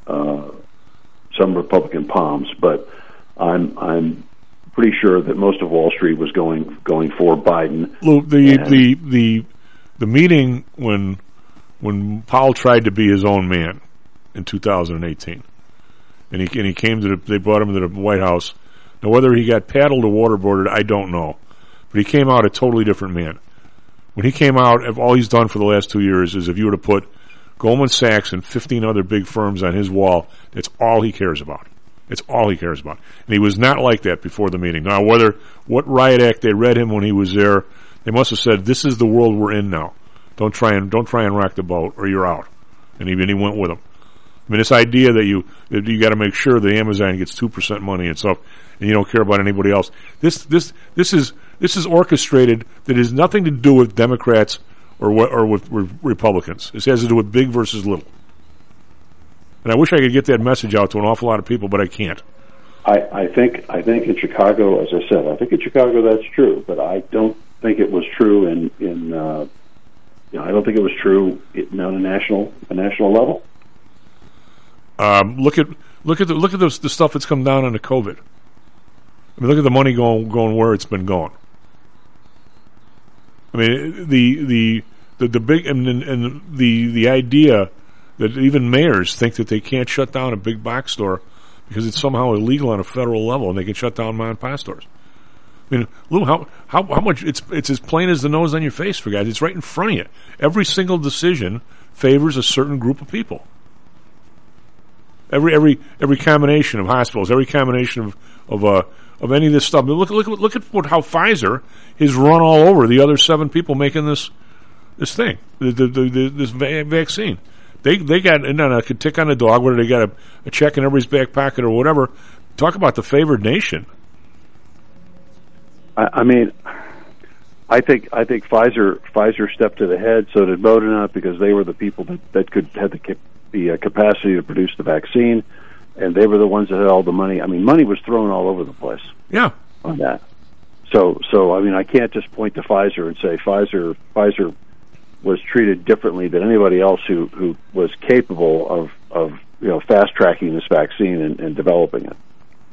palms, but I'm pretty sure that most of Wall Street was going for Biden. Lou, the meeting when Powell tried to be his own man in 2018, and he came to they brought him to the White House. Now whether he got paddled or waterboarded, I don't know, but he came out a totally different man. When he came out, all he's done for the last 2 years is if you were to put Goldman Sachs and 15 other big firms on his wall, that's all he cares about. It's all he cares about. And he was not like that before the meeting. Now, what riot act they read him when he was there, they must have said, "This is the world we're in now. Don't try and rock the boat, or you're out." And he went with them. I mean, this idea that you got to make sure that Amazon gets 2% money and stuff, and you don't care about anybody else. This is orchestrated. That has nothing to do with Democrats or with Republicans. This has to do with big versus little. And I wish I could get that message out to an awful lot of people, but I can't. I think in Chicago, as I said, I think in Chicago that's true, but I don't think it was true I don't think it was true on a national level. Look at the stuff that's come down on the COVID. I mean, look at the money going where it's been going. I mean, the big and the idea that even mayors think that they can't shut down a big box store because it's somehow illegal on a federal level, and they can shut down mom and pop stores. I mean, Lou, how much it's as plain as the nose on your face, for guys. It's right in front of you. Every single decision favors a certain group of people. Every combination of hospitals, every combination of any of this stuff. Look at how Pfizer has run all over the other 7 people making this thing, this vaccine. They got a tick on the dog, whether they got a check in everybody's back pocket or whatever. Talk about the favored nation. I mean, I think Pfizer stepped to the head. So did Moderna, because they were the people that had the capacity to produce the vaccine, and they were the ones that had all the money. I mean, money was thrown all over the place. Yeah, on that. So I mean, I can't just point to Pfizer and say Pfizer was treated differently than anybody else who was capable of fast tracking this vaccine and developing it.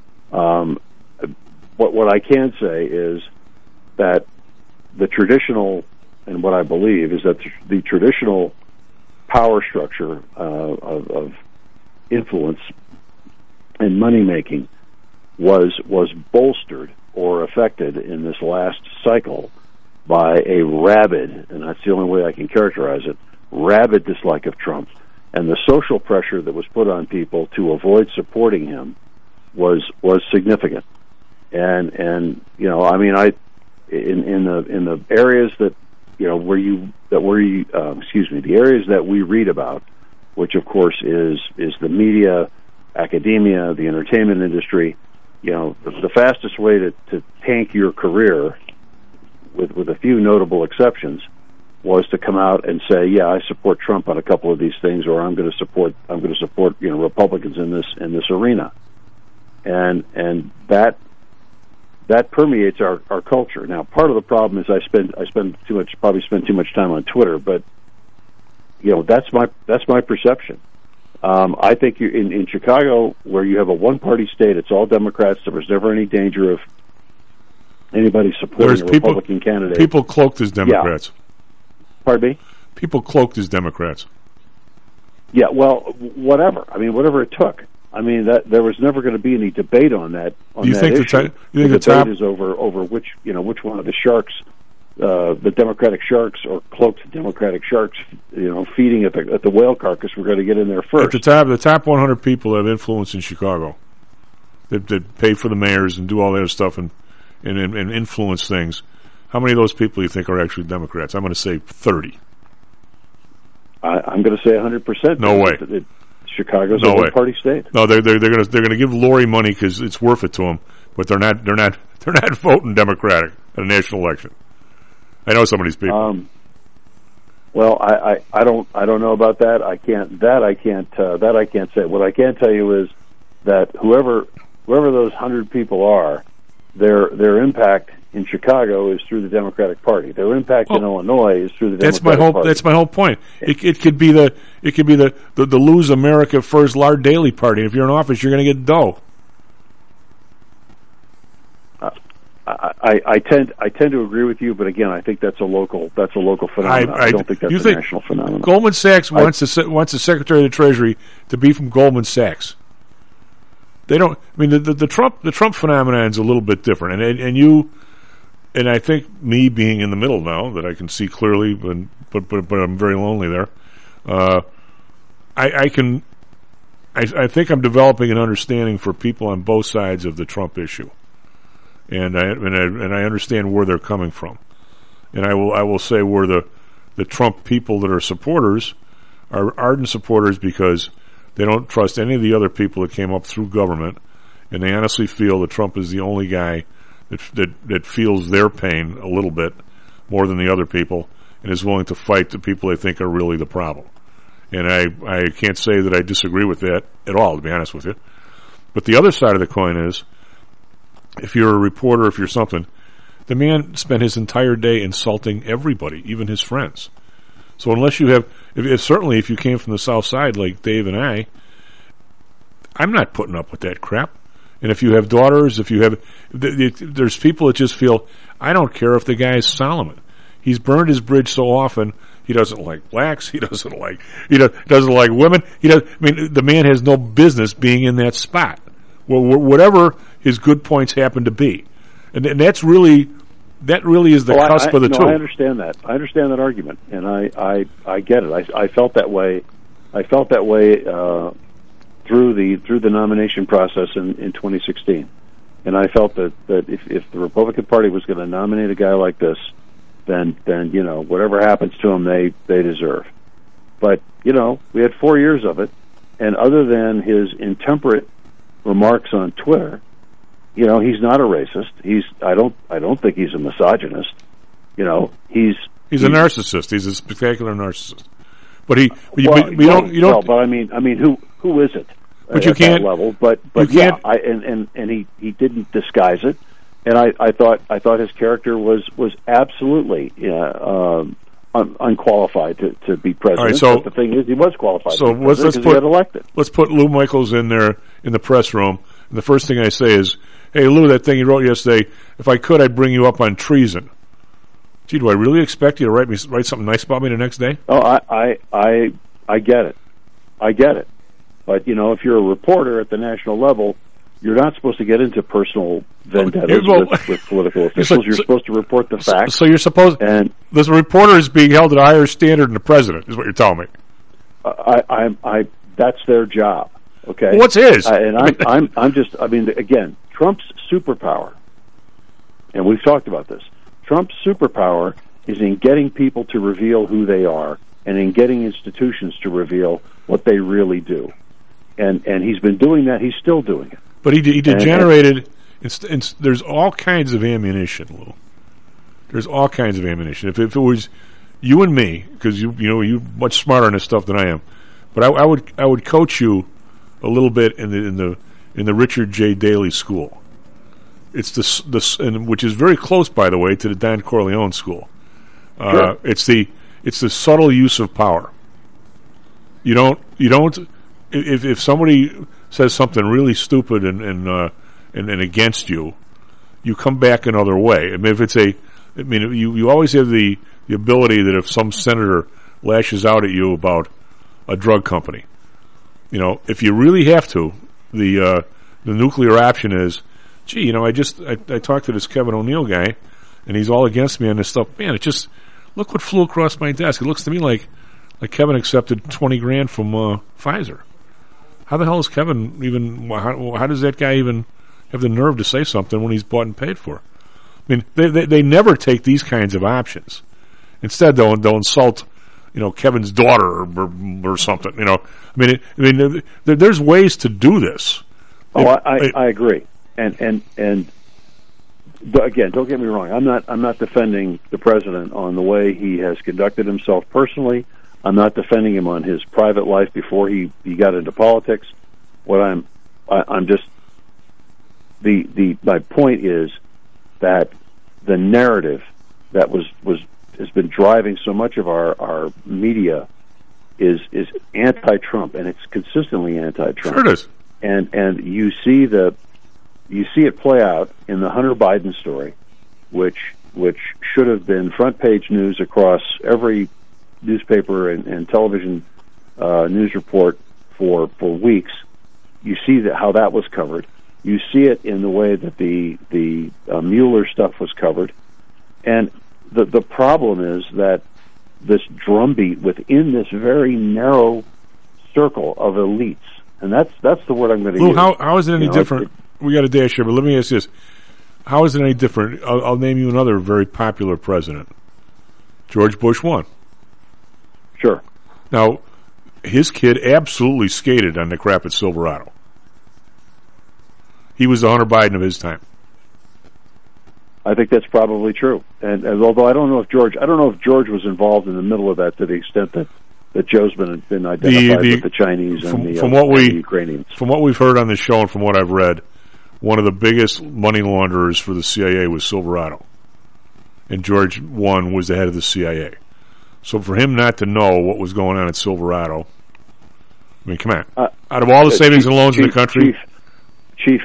What I can say is that the traditional, and what I believe is that the traditional power structure of influence and money making was bolstered or affected in this last cycle by a rabid, and that's the only way I can characterize it, rabid dislike of Trump, and the social pressure that was put on people to avoid supporting him was significant. And I mean, in the areas that the areas that we read about, which of course is the media, academia, the entertainment industry. The fastest way to tank your career, with a few notable exceptions, was to come out and say, "Yeah, I support Trump on a couple of these things," or "I'm going to support Republicans in this arena," and that permeates our culture. Now, part of the problem is I spend too much time on Twitter, but that's my perception. I think in Chicago, where you have a one-party state, it's all Democrats. There was never any danger of anybody supporting a Republican candidate. People cloaked as Democrats. Yeah. Pardon me? People cloaked as Democrats. Yeah, well, whatever. I mean, whatever it took. I mean, that there was never going to be any debate on that. On you that think issue. the debate top is over which one of the sharks, the Democratic sharks or cloaked Democratic sharks, feeding at the whale carcass, we're going to get in there first. At the top 100 people have influence in Chicago. That pay for the mayors and do all that other stuff and influence things. How many of those people do you think are actually Democrats? I'm going to say 30. I'm going to say 100%. No way. Chicago's a one-party state. No, they're going to give Lori money because it's worth it to them, but they're not voting Democratic at a national election. I know some of these people. Well, I don't know about that. I can't say. What I can tell you is that whoever those 100 people are, their impact in Chicago is through the Democratic Party. Their impact in Illinois is through the Democratic Party. That's my whole point. It could be the Lose America First Lard Daily Party. If you're in office, you're going to get dough. I tend to agree with you, but again, I think that's a local phenomenon. I don't think that's a national phenomenon. Goldman Sachs wants the Secretary of the Treasury to be from Goldman Sachs. They don't. I mean, the Trump phenomenon is a little bit different, and I think me being in the middle now that I can see clearly, but I'm very lonely there. I think I'm developing an understanding for people on both sides of the Trump issue, and I understand where they're coming from, and I will say where the Trump people that are supporters are ardent supporters because they don't trust any of the other people that came up through government, and they honestly feel that Trump is the only guy that feels their pain a little bit more than the other people and is willing to fight the people they think are really the problem. And I can't say that I disagree with that at all, to be honest with you. But the other side of the coin is, if you're a reporter, if you're something, the man spent his entire day insulting everybody, even his friends. So unless you have, certainly if you came from the South Side like Dave and I'm not putting up with that crap. And if you have daughters, there's people that just feel, I don't care if the guy is Solomon. He's burned his bridge so often. He doesn't like blacks. He doesn't like women. The man has no business being in that spot. Well, whatever his good points happen to be, and that's really is the cusp of the two. I understand that. I understand that argument, and I get it. I felt that way. Through the nomination process in 2016, and I felt that if the Republican Party was going to nominate a guy like this, then whatever happens to him, they deserve. But we had 4 years of it, and other than his intemperate remarks on Twitter, he's not a racist. I don't think he's a misogynist. He's a narcissist. He's a spectacular narcissist. But But I mean, who is it? But you can't that level. But you can't. He didn't disguise it, and I thought his character was absolutely unqualified to be president. All right, so but the thing is, he was qualified. So to be let's put he got elected. Let's put Lou Michaels in there in the press room. And the first thing I say is, "Hey Lou, that thing you wrote yesterday. If I could, I'd bring you up on treason." Gee, do I really expect you to write something nice about me the next day? Oh, I get it. I get it. But if you're a reporter at the national level, you're not supposed to get into personal vendettas with political officials. You're supposed to report the facts. So you're supposed, and this reporter is being held at a higher standard than the president, is what you're telling me. That's their job. Okay. What's his? Again, Trump's superpower, and we've talked about this. Trump's superpower is in getting people to reveal who they are, and in getting institutions to reveal what they really do. And he's been doing that. He's still doing it. But he degenerated. There's all kinds of ammunition, Lou. There's all kinds of ammunition. If it was you and me, because you're much smarter on this stuff than I am, but I would coach you a little bit in the Richard J. Daley school. It's which is very close, by the way, to the Don Corleone school. Sure. It's the subtle use of power. You don't. If somebody says something really stupid and against you, you come back another way. You always have the ability that if some senator lashes out at you about a drug company, if you really have to, the nuclear option is, gee, you know, I talked to this Kevin O'Neill guy, and he's all against me on this stuff. Man, it just, look what flew across my desk. It looks to me like Kevin accepted $20,000 from Pfizer. How the hell is Kevin even? How does that guy even have the nerve to say something when he's bought and paid for? I mean, they never take these kinds of options. Instead, they'll insult, you know, Kevin's daughter or something. You know, there's ways to do this. Oh, I agree. And again, don't get me wrong. I'm not defending the president on the way he has conducted himself personally. I'm not defending him on his private life before he got into politics. What I'm just my point is that the narrative that has been driving so much of our media is anti-Trump, and it's consistently anti-Trump. Sure it is. And you see it play out in the Hunter Biden story, which should have been front page news across every newspaper and television news report for weeks. You see how that was covered. You see it in the way that the Mueller stuff was covered, and the problem is that this drumbeat within this very narrow circle of elites, and that's the word I'm going to use. How is it any different? We got a dash here, but let me ask you this: how is it any different? I'll name you another very popular president, George Bush 1. Sure. Now, his kid absolutely skated on the crap at Silverado. He was the Hunter Biden of his time. I think that's probably true. And although I don't know if George was involved in the middle of that to the extent that Joe's been identified with the Chinese and the Ukrainians. From what we've heard on this show and from what I've read, one of the biggest money launderers for the CIA was Silverado. And George 1 was the head of the CIA. So for him not to know what was going on at Silverado, I mean, come on. Out of all the savings and loans in the country... Chief,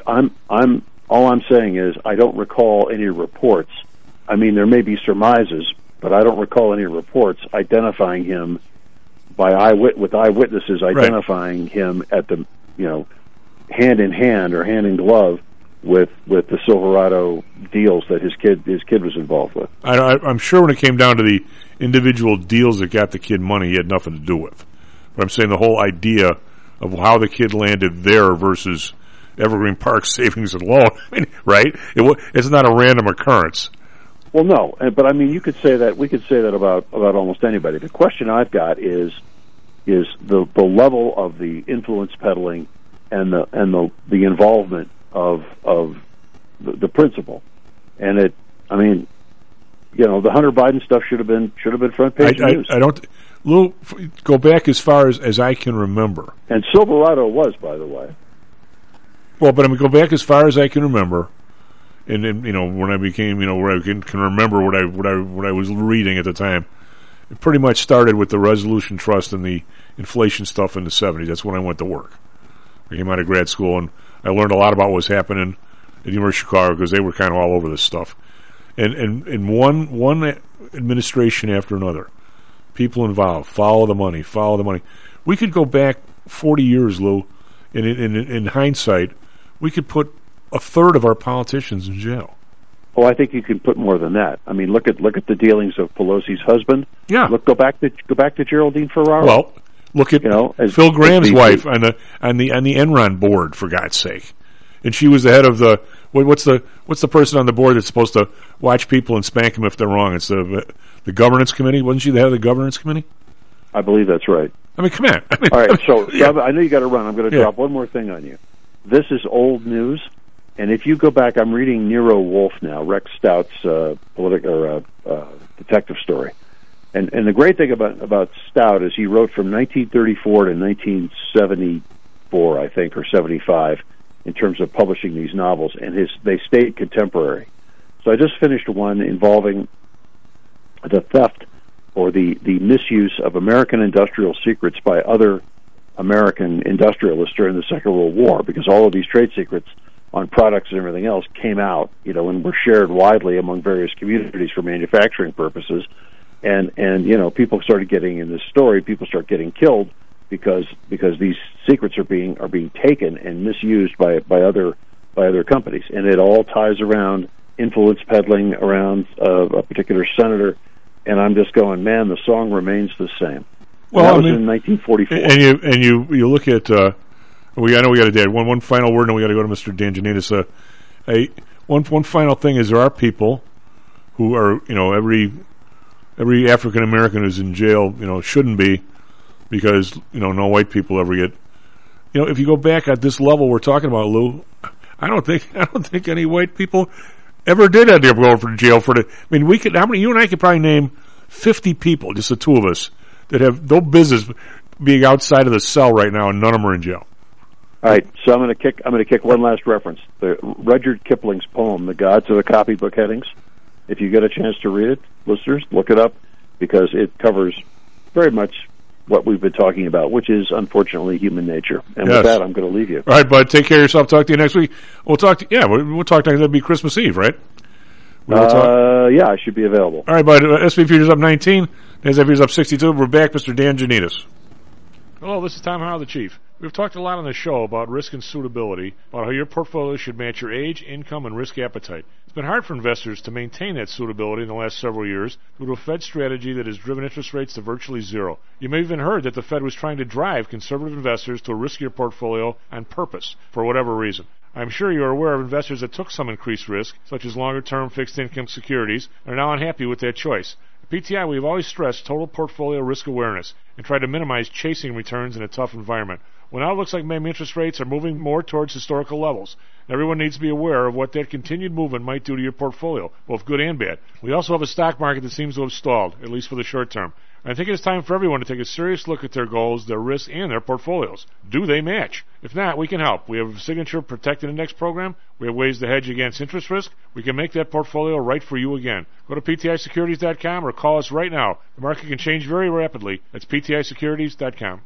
all I'm saying is I don't recall any reports. I mean, there may be surmises, but I don't recall any reports identifying him with eyewitnesses identifying him at the, you know, hand in hand or hand in glove with the Silverado deals that his kid was involved with. I'm sure when it came down to the individual deals that got the kid money, he had nothing to do with. But I'm saying the whole idea of how the kid landed there versus Evergreen Park savings and loan, right? It's not a random occurrence. Well, no, but I mean, we could say that about almost anybody. The question I've got is the level of the influence peddling and the involvement of the principal, and it. I mean, you know, the Hunter Biden stuff should have been front page news. I don't. Lou, go back as far as I can remember. And Silverado was, by the way. Well, but I mean, go back as far as I can remember, and you know, when I became, you know, where I can remember what I was reading at the time. It pretty much started with the Resolution Trust and the inflation stuff in the 70s. That's when I went to work. I came out of grad school, and I learned a lot about what was happening at the University of Chicago because they were kind of all over this stuff. And one administration after another, people involved, follow the money. We could go back 40 years, Lou, in hindsight, we could put a third of our politicians in jail. Oh, I think you can put more than that. I mean, look at the dealings of Pelosi's husband. Yeah. Go back to Geraldine Ferraro. Well, look at Phil Graham's wife on the Enron board, for God's sake. And she was the head of the what's the person on the board that's supposed to watch people and spank them if they're wrong? It's the governance committee. Wasn't she the head of the governance committee? I believe that's right. I mean, come on. All right, so yeah. I know you got to run. I'm going to drop one more thing on you. This is old news, and if you go back, I'm reading Nero Wolfe now, Rex Stout's detective story, and the great thing about Stout is he wrote from 1934 to 1974, I think, or 75, in terms of publishing these novels, and they stayed contemporary. So I just finished one involving the theft or the misuse of American industrial secrets by other American industrialists during the Second World War, because all of these trade secrets on products and everything else came out, you know, and were shared widely among various communities for manufacturing purposes. And you know, people started getting in this story, people start getting killed because these secrets are being taken and misused by other companies, and it all ties around influence peddling around a particular senator. And I'm just going, man, the song remains the same. Well, that was in 1944. And you look at I know we got to add one final word, and we got to go to Mr. Dan Janitas. One final thing is there are people who are, every African American who's in jail, shouldn't be, because no white people ever get. If you go back at this level we're talking about, Lou, I don't think any white people ever did end up going for jail for the. I mean, you and I could probably name 50 people, just the two of us, that have no business being outside of the cell right now, and none of them are in jail. All right, so I'm going to kick one last reference. The Rudyard Kipling's poem, "The Gods of the Copybook Headings." If you get a chance to read it, listeners, look it up, because it covers very much what we've been talking about, which is unfortunately human nature. And with that, I'm going to leave you. All right, bud. Take care of yourself. Talk to you next week. We'll talk to we'll talk to you. That'll be Christmas Eve, right? Yeah, I should be available. All right, bud. SP Futures up 19. NASDAQ Futures up 62. We're back, Mr. Dan Janitas. Hello, this is Tom Howell, the Chief. We've talked a lot on the show about risk and suitability, about how your portfolio should match your age, income, and risk appetite. It's been hard for investors to maintain that suitability in the last several years due to a Fed strategy that has driven interest rates to virtually zero. You may have even heard that the Fed was trying to drive conservative investors to a riskier portfolio on purpose, for whatever reason. I'm sure you are aware of investors that took some increased risk, such as longer-term fixed income securities, and are now unhappy with that choice. At PTI, we've always stressed total portfolio risk awareness and tried to minimize chasing returns in a tough environment. Well, now it looks like maybe interest rates are moving more towards historical levels. Everyone needs to be aware of what that continued movement might do to your portfolio, both good and bad. We also have a stock market that seems to have stalled, at least for the short term. I think it's time for everyone to take a serious look at their goals, their risks, and their portfolios. Do they match? If not, we can help. We have a Signature Protected Index program. We have ways to hedge against interest risk. We can make that portfolio right for you again. Go to PTIsecurities.com or call us right now. The market can change very rapidly. That's PTIsecurities.com.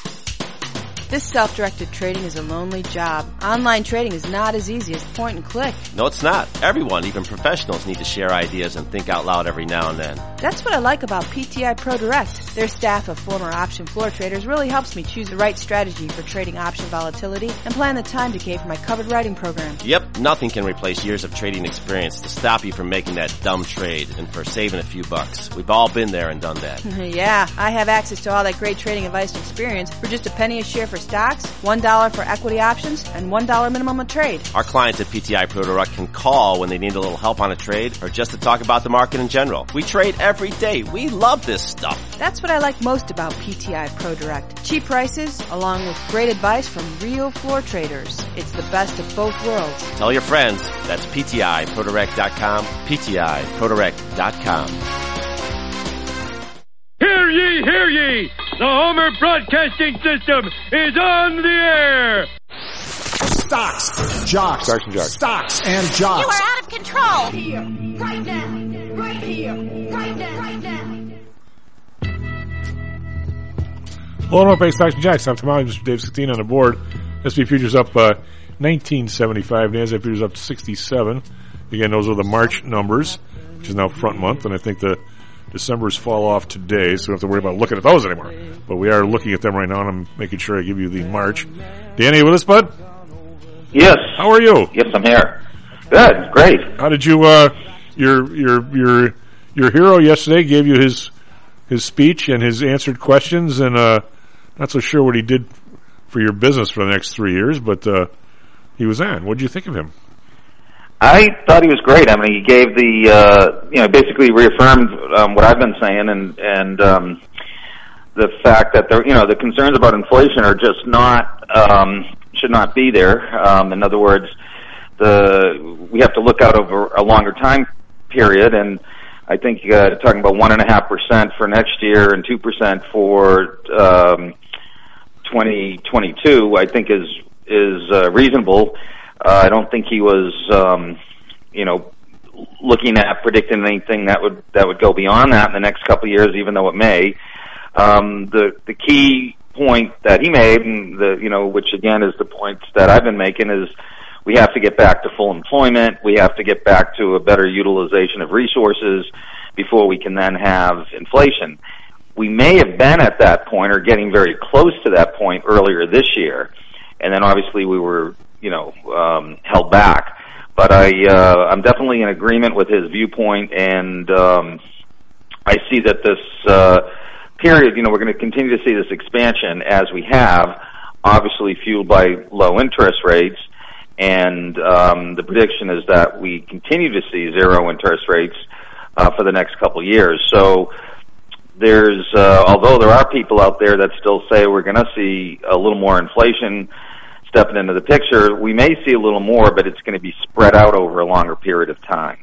This self-directed trading is a lonely job. Online trading is not as easy as point and click. No, it's not. Everyone, even professionals, need to share ideas and think out loud every now and then. That's what I like about PTI Pro Direct. Their staff of former option floor traders really helps me choose the right strategy for trading option volatility and plan the time decay for my covered writing program. Yep, nothing can replace years of trading experience to stop you from making that dumb trade and for saving a few bucks. We've all been there and done that. Yeah, I have access to all that great trading advice and experience for just a penny a share for stocks, $1 for equity options, and $1 minimum a trade. Our clients at PTI Pro Direct can call when they need a little help on a trade or just to talk about the market in general. We trade every day. We love this stuff. That's what I like most about PTI Pro Direct. Cheap prices, along with great advice from real floor traders. It's the best of both worlds. Tell your friends. That's PTIProDirect.com, PTIProDirect.com. Hear ye, hear ye! The Homer Broadcasting System is on the air! Stocks, jocks, Stocks and jocks. Stocks and jocks. You are out of control! Right here, right now, right here, right now, right now. Hello, North Bay Stocks and Jocks. I'm Tom Howell, Mr. Dave Scatino on the board. SP Futures up 1975. NASDAQ Futures up 67. Again, those are the March numbers, which is now front month, and I think the December's fall off today, so we don't have to worry about looking at those anymore. But we are looking at them right now, and I'm making sure I give you the March. Danny, with us, bud? Yes. How are you? Yes, I'm here. Good, great. How did you? Your hero yesterday gave you his speech and his answered questions, and not so sure what he did for your business for the next 3 years, but he was on. What did you think of him? I thought he was great. I mean, he gave basically reaffirmed what I've been saying, and the fact that the concerns about inflation are just not should not be there. In other words, we have to look out over a longer time period, and I think talking about 1.5% for next year and 2% for 2022, I think is reasonable. I don't think he was, looking at predicting anything that would go beyond that in the next couple of years, even though it may. The key point that he made, and which again is the points that I've been making, is we have to get back to full employment. We have to get back to a better utilization of resources before we can then have inflation. We may have been at that point or getting very close to that point earlier this year, and then obviously we were, held back. But I'm definitely in agreement with his viewpoint, and I see that this period, we're going to continue to see this expansion as we have, obviously fueled by low interest rates, and the prediction is that we continue to see zero interest rates for the next couple of years. So there's, although there are people out there that still say we're going to see a little more inflation stepping into the picture, we may see a little more, but it's going to be spread out over a longer period of time.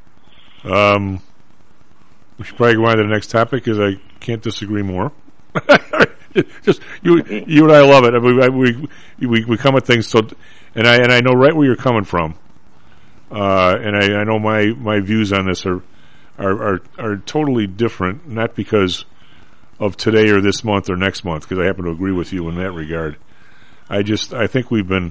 We should probably go on to the next topic because I can't disagree more. Just you and I love it. We come at things so, and I know right where you're coming from, and I know my views on this are totally different, not because of today or this month or next month, because I happen to agree with you in that regard. I think we've been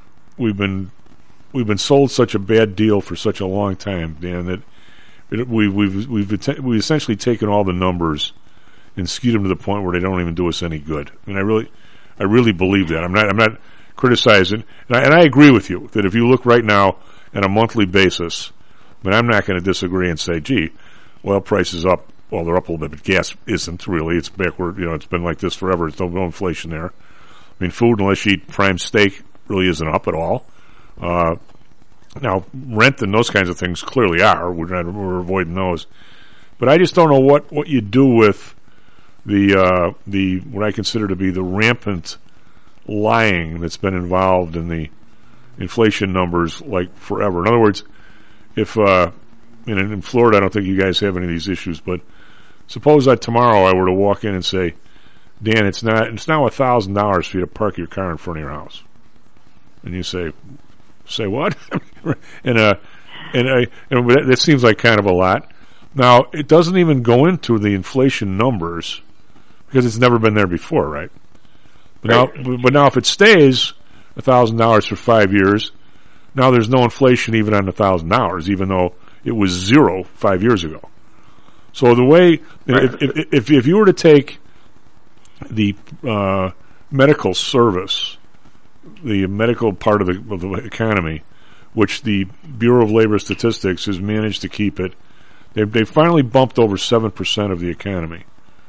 sold such a bad deal for such a long time, Dan, that we've essentially taken all the numbers and skewed them to the point where they don't even do us any good. I mean, I really believe that. I'm not criticizing, and I agree with you that if you look right now on a monthly basis, but I'm not going to disagree and say, gee, oil prices up. Well, they're up a little bit, but gas isn't really. It's backward. It's been like this forever. There's no inflation there. I mean, food, unless you eat prime steak, really isn't up at all. Now, rent and those kinds of things clearly are. We're avoiding those. But I just don't know what you do with the what I consider to be the rampant lying that's been involved in the inflation numbers like forever. In other words, if in Florida, I don't think you guys have any of these issues, but suppose that tomorrow I were to walk in and say, Dan, it's now $1,000 for you to park your car in front of your house, and you say what? and that seems like kind of a lot. Now it doesn't even go into the inflation numbers because it's never been there before, right? But now if it stays $1,000 for 5 years, now there's no inflation even on $1,000, even though it was 0 5 years ago. So the way, if you were to take the medical service, the medical part of the economy, which the Bureau of Labor Statistics has managed to keep it, they finally bumped over 7% of the economy,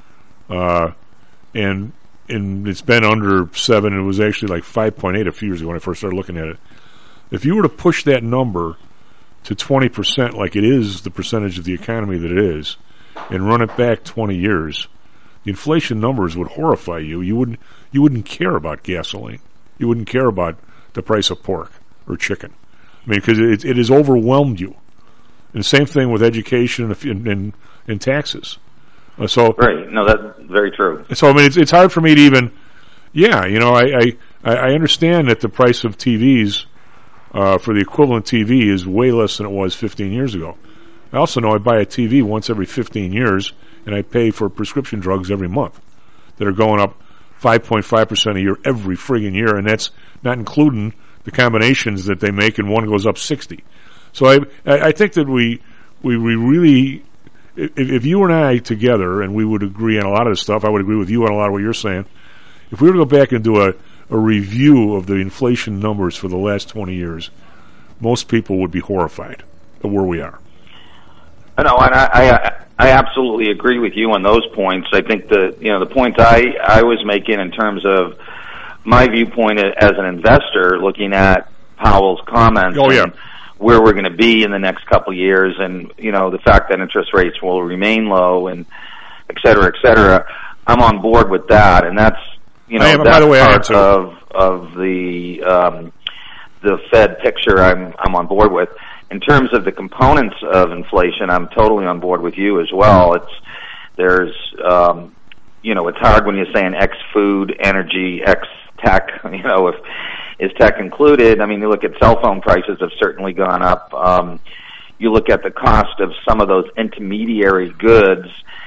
and it's been under 7. It was actually like 5.8 a few years ago when I first started looking at it. If you were to push that number to 20%, like it is the percentage of the economy that it is, and run it back 20 years, the inflation numbers would horrify you. You wouldn't care about gasoline. You wouldn't care about the price of pork or chicken. I mean, because it has overwhelmed you. And the same thing with education and taxes. Right. No, that's very true. So I mean, it's hard for me to even. Yeah, I understand that the price of TVs for the equivalent TV is way less than it was 15 years ago. I also know I buy a TV once every 15 years, and I pay for prescription drugs every month that are going up 5.5% a year every friggin' year, and that's not including the combinations that they make, and one goes up 60. So I think that we really, if you and I together, and we would agree on a lot of this stuff, I would agree with you on a lot of what you're saying. If we were to go back and do a review of the inflation numbers for the last 20 years, most people would be horrified at where we are. No, and I absolutely agree with you on those points. I think the points I was making in terms of my viewpoint as an investor, looking at Powell's comments, and where we're going to be in the next couple of years, and the fact that interest rates will remain low, and et cetera, I'm on board with that, and that's that's part of the Fed picture I'm on board with. In terms of the components of inflation, I'm totally on board with you as well. It's hard when you're saying X food, energy, X tech. If is tech included? I mean, you look at cell phone prices have certainly gone up. You look at the cost of some of those intermediary goods,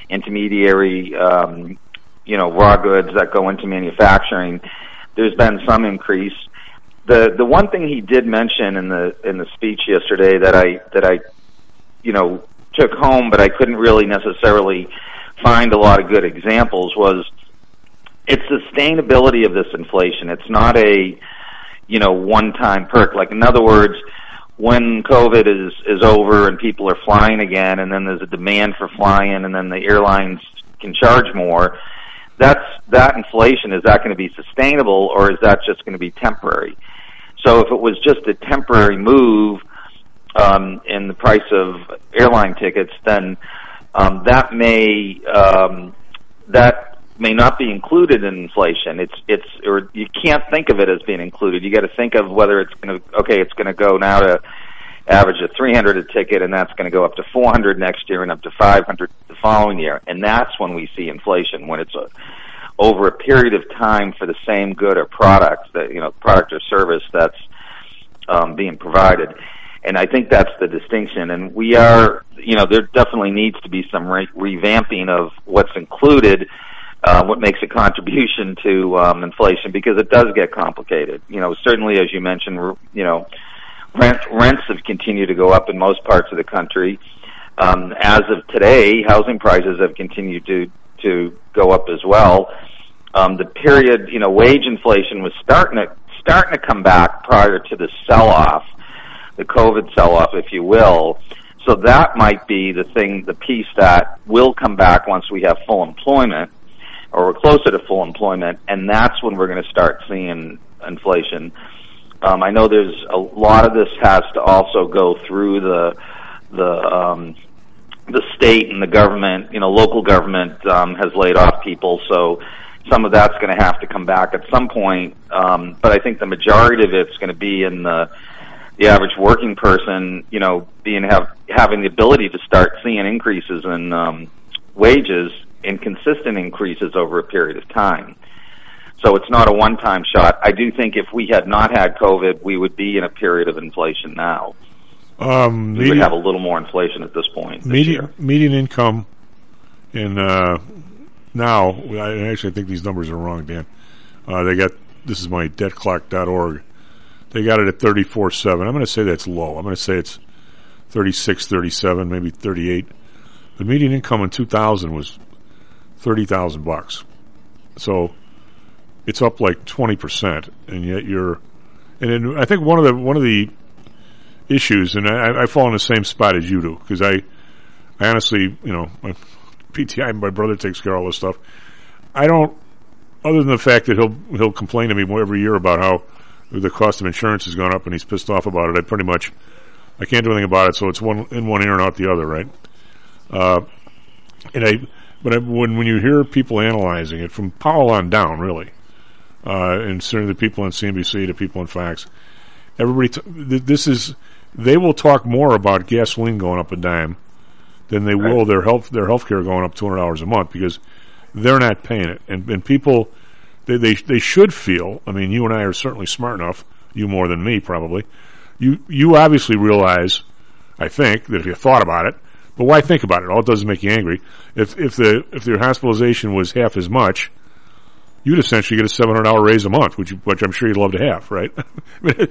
raw goods that go into manufacturing. There's been some increase. The one thing he did mention in the speech yesterday that I took home, but I couldn't really necessarily find a lot of good examples was it's sustainability of this inflation. It's not a, one-time perk. Like, in other words, when COVID is over and people are flying again, and then there's a demand for flying, and then the airlines can charge more, that inflation, is that going to be sustainable, or is that just going to be temporary? So if it was just a temporary move in the price of airline tickets, then that may not be included in inflation. Or you can't think of it as being included. You got to think of whether it's going to go now to average of $300 a ticket, and that's going to go up to $400 next year and up to $500 the following year. And that's when we see inflation, when it's over a period of time for the same good or product, product or service that's being provided. And I think that's the distinction. And we are, there definitely needs to be some revamping of what's included, what makes a contribution to inflation, because it does get complicated. Certainly, as you mentioned, rents have continued to go up in most parts of the country. As of today, housing prices have continued to go up as well. The period, wage inflation was starting to come back prior to the sell-off, the COVID sell-off, if you will. So that might be the piece that will come back once we have full employment, or we're closer to full employment, and that's when we're going to start seeing inflation. I know there's a lot of this has to also go through the state and the government. Local government has laid off people, so some of that's going to have to come back at some point. But I think the majority of it's going to be in the average working person, having the ability to start seeing increases in wages and consistent increases over a period of time. So it's not a one-time shot. I do think if we had not had COVID, we would be in a period of inflation now. We would have a little more inflation at this point. Median income in now, I actually think these numbers are wrong, Dan. This is my debtclock.org. They got it at 34.7. I'm going to say that's low. I'm going to say it's 36, 37, maybe 38. The median income in 2000 was $30,000. So it's up like 20%, and yet and I think one of the issues, and I fall in the same spot as you do, because I honestly, my PTI, my brother takes care of all this stuff. I don't, other than the fact that he'll complain to me every year about how the cost of insurance has gone up and he's pissed off about it. I can't do anything about it, so it's one in one ear and out the other, right? When you hear people analyzing it, from Powell on down, really, and certainly the people on CNBC to people on Fox, everybody, they will talk more about gasoline going up a dime than they will their health care going up $200 a month, because they're not paying it. And people, they should feel, I mean, you and I are certainly smart enough, you more than me probably, you obviously realize, I think, that if you thought about it, but why think about it? All it does is make you angry. If their hospitalization was half as much, you'd essentially get a $700 raise a month, which I'm sure you'd love to have, right? But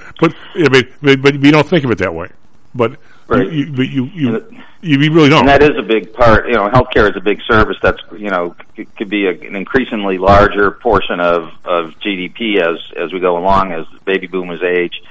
you don't think of it that way. But right. you really don't. And that is a big part. Healthcare is a big service that's could be an increasingly larger portion of GDP as we go along, as baby boomers age.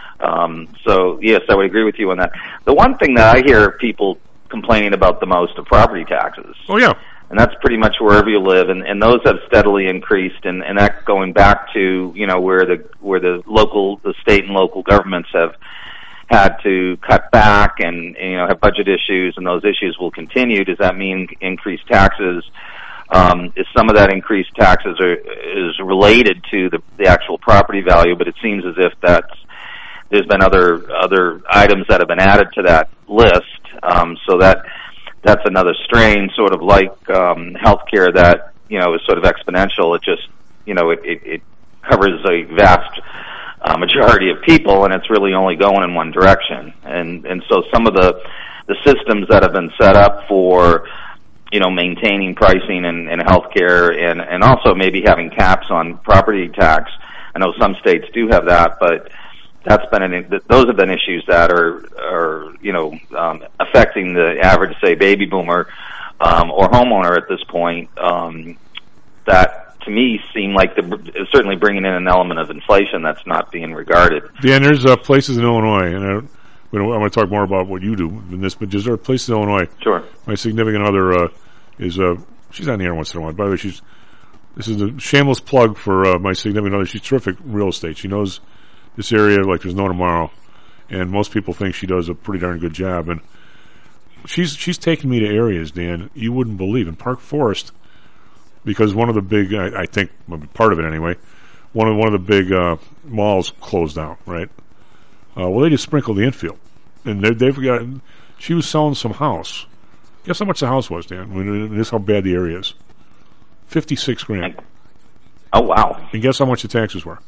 So yes, I would agree with you on that. The one thing that I hear people complaining about the most are property taxes. Oh yeah. And that's pretty much wherever you live, and those have steadily increased, and that going back to where the state and local governments have had to cut back and have budget issues, and those issues will continue. Does that mean increased taxes? Is some of that increased taxes is related to the actual property value? But it seems as if there's been other items that have been added to that list, so that's another strain, sort of like healthcare that is sort of exponential. It just it covers a vast majority of people, and it's really only going in one direction. And so some of the systems that have been set up for maintaining pricing in healthcare, and also maybe having caps on property tax. I know some states do have that, but those have been issues that are affecting the average, say, baby boomer, or homeowner at this point, that to me seem like certainly bringing in an element of inflation that's not being regarded. Dan, there's places in Illinois, and I want to talk more about what you do in this, but there's places in Illinois. Sure. My significant other is she's on the air once in a while. By the way, this is a shameless plug for my significant other. She's terrific real estate. She knows this area like there's no tomorrow, and most people think she does a pretty darn good job. And she's taken me to areas, Dan, you wouldn't believe, in Park Forest, because one of the big, I think part of it anyway, one of the big malls closed down, right? Well, they just sprinkled the infield, and they've got. She was selling some house. Guess how much the house was, Dan? I mean, this is how bad the area is. $56,000. Oh wow! And guess how much the taxes were?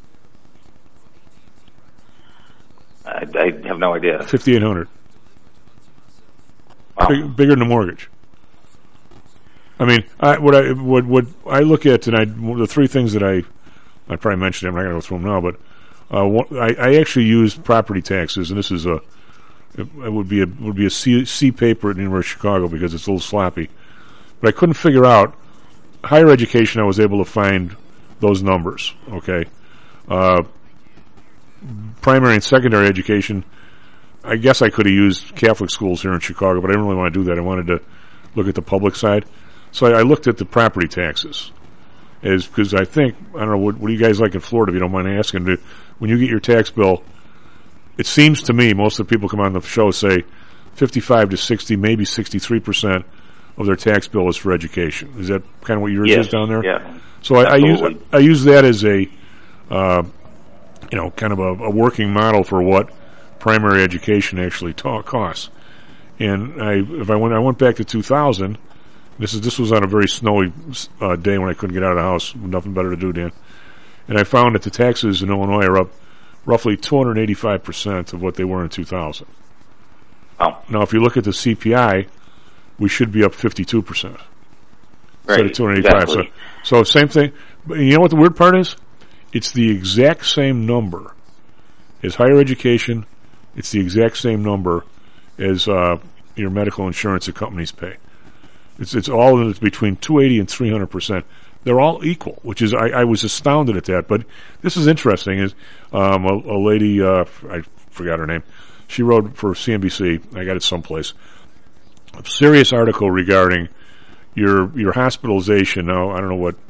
I have no idea. $5,800. Wow. Bigger than the mortgage. I mean, what I look at, and the three things that I probably mentioned, I'm not going to go through them now, but I actually use property taxes, and this is it would be a C paper at the University of Chicago because it's a little sloppy, but I couldn't figure out higher education. I was able to find those numbers. Okay, primary and secondary education. I guess I could have used Catholic schools here in Chicago, but I didn't really want to do that. I wanted to look at the public side. So I looked at the property taxes, because I think, I don't know, what do you guys like in Florida, if you don't mind asking? When you get your tax bill, it seems to me, most of the people come on the show say 55 to 60, maybe 63% of their tax bill is for education. Is that kind of what yours is down there? Yeah. So I use that as a, kind of a working model for what primary education actually costs. And I went back to 2000. This was on a very snowy day when I couldn't get out of the house, nothing better to do, Dan. And I found that the taxes in Illinois are up roughly 285% of what they were in 2000. Oh. Now, if you look at the CPI, we should be up 52%. Right. Instead of 285. Exactly. So same thing. But you know what the weird part is? It's the exact same number as higher education. It's the exact same number as your medical insurance that companies pay. It's all between 280 and 300%. They're all equal, which is I was astounded at that. But this is interesting. Is a lady, I forgot her name. She wrote for CNBC. I got it someplace. A serious article regarding your hospitalization. Now I don't know what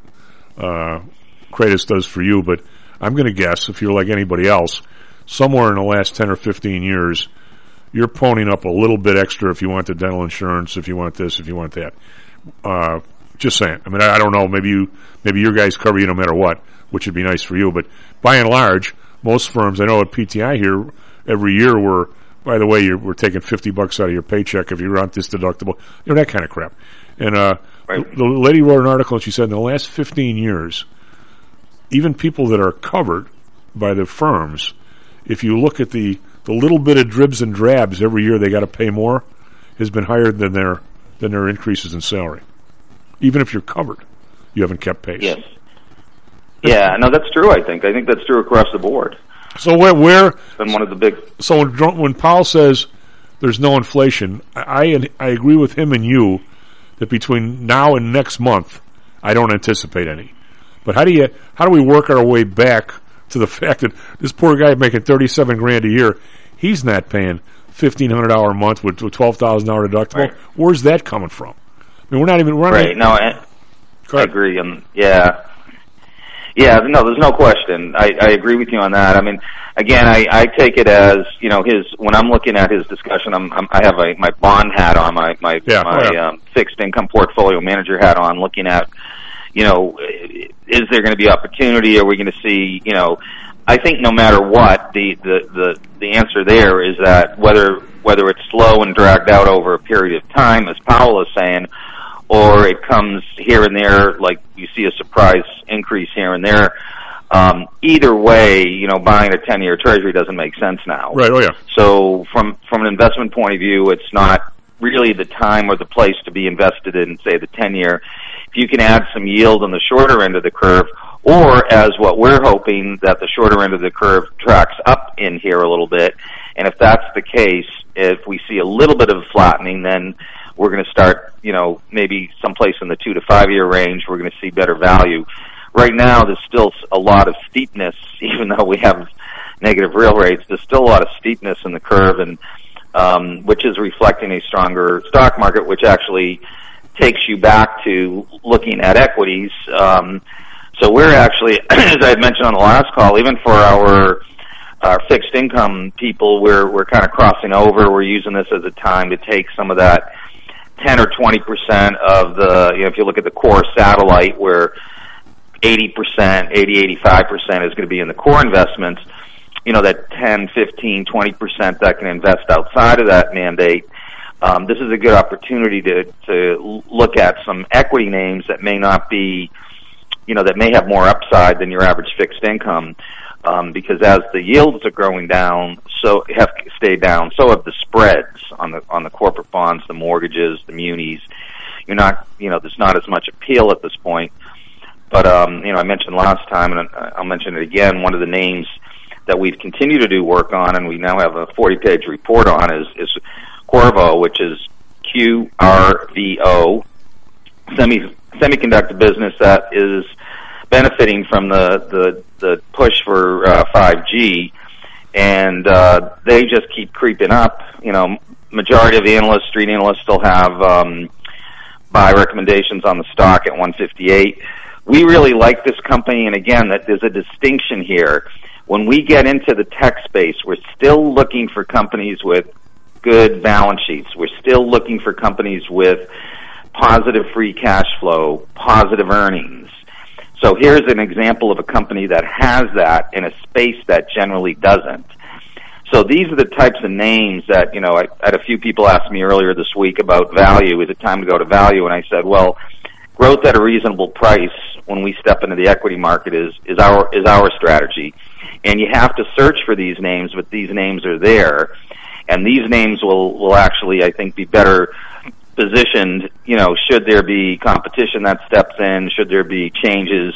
Kratos does for you, but I'm going to guess, if you're like anybody else, somewhere in the last 10 or 15 years, you're ponying up a little bit extra if you want the dental insurance, if you want this, if you want that. Just saying. I mean, I don't know. Maybe your guys cover you no matter what, which would be nice for you. But by and large, most firms, I know at PTI here, every year by the way, we're taking $50 out of your paycheck if you're on this deductible, that kind of crap. And right. The lady wrote an article and she said in the last 15 years, even people that are covered by the firms, if you look at the little bit of dribs and drabs every year they got to pay more, has been higher than their increases in salary. Even if you're covered, you haven't kept pace. Yes. Yeah, no, that's true. I think that's true across the board. So where been one of the big. So when Powell says there's no inflation, I agree with him and you that between now and next month, I don't anticipate any. But how do we work our way back to the fact that this poor guy making $37,000 a year, he's not paying $1,500 a month with a $12,000 deductible? Right. Where's that coming from? I mean, we're not even right. No, I agree. Yeah. No, there's no question. I agree with you on that. I mean, again, I take it as when I'm looking at his discussion, I have my bond hat on, my fixed income portfolio manager hat on, looking at. Is there going to be opportunity? Are we going to see, I think no matter what, the answer there is that whether it's slow and dragged out over a period of time, as Powell is saying, or it comes here and there, like you see a surprise increase here and there, either way, buying a 10-year treasury doesn't make sense now. Right, oh yeah. So from an investment point of view, it's not really the time or the place to be invested in, say, the 10-year. If you can add some yield on the shorter end of the curve, or as what we're hoping, that the shorter end of the curve tracks up in here a little bit, and if that's the case, if we see a little bit of flattening, then we're going to start, maybe someplace in the 2 to 5 year range, we're going to see better value. Right now, there's still a lot of steepness, even though we have negative real rates. There's still a lot of steepness in the curve, and which is reflecting a stronger stock market, which actually takes you back to looking at equities. So we're actually, as I had mentioned on the last call, even for our fixed income people, we're kind of crossing over. We're using this as a time to take some of that 10 or 20% of the, if you look at the core satellite, where 80%, 80, 85% is going to be in the core investments, that 10, 15, 20% that can invest outside of that mandate. This is a good opportunity to look at some equity names that may not be, that may have more upside than your average fixed income, because as the yields are going down, so have stayed down, so have the spreads on the corporate bonds, the mortgages, the munis. You're not, there's not as much appeal at this point. But I mentioned last time, and I'll mention it again. One of the names that we've continued to do work on, and we now have a 40-page report on, is Qorvo, which is QRVO, semiconductor business that is benefiting from the push for 5G, and they just keep creeping up. Majority of the analysts, street analysts, still have buy recommendations on the stock at 158. We really like this company, and again, that there's a distinction here. When we get into the tech space, we're still looking for companies with good balance sheets. We're still looking for companies with positive free cash flow, positive earnings. So here's an example of a company that has that in a space that generally doesn't. So these are the types of names that, I had a few people ask me earlier this week about value. Is it time to go to value? And I said, well, growth at a reasonable price when we step into the equity market is our strategy. And you have to search for these names, but these names are there. And these names will actually, I think, be better positioned, should there be competition that steps in, should there be changes,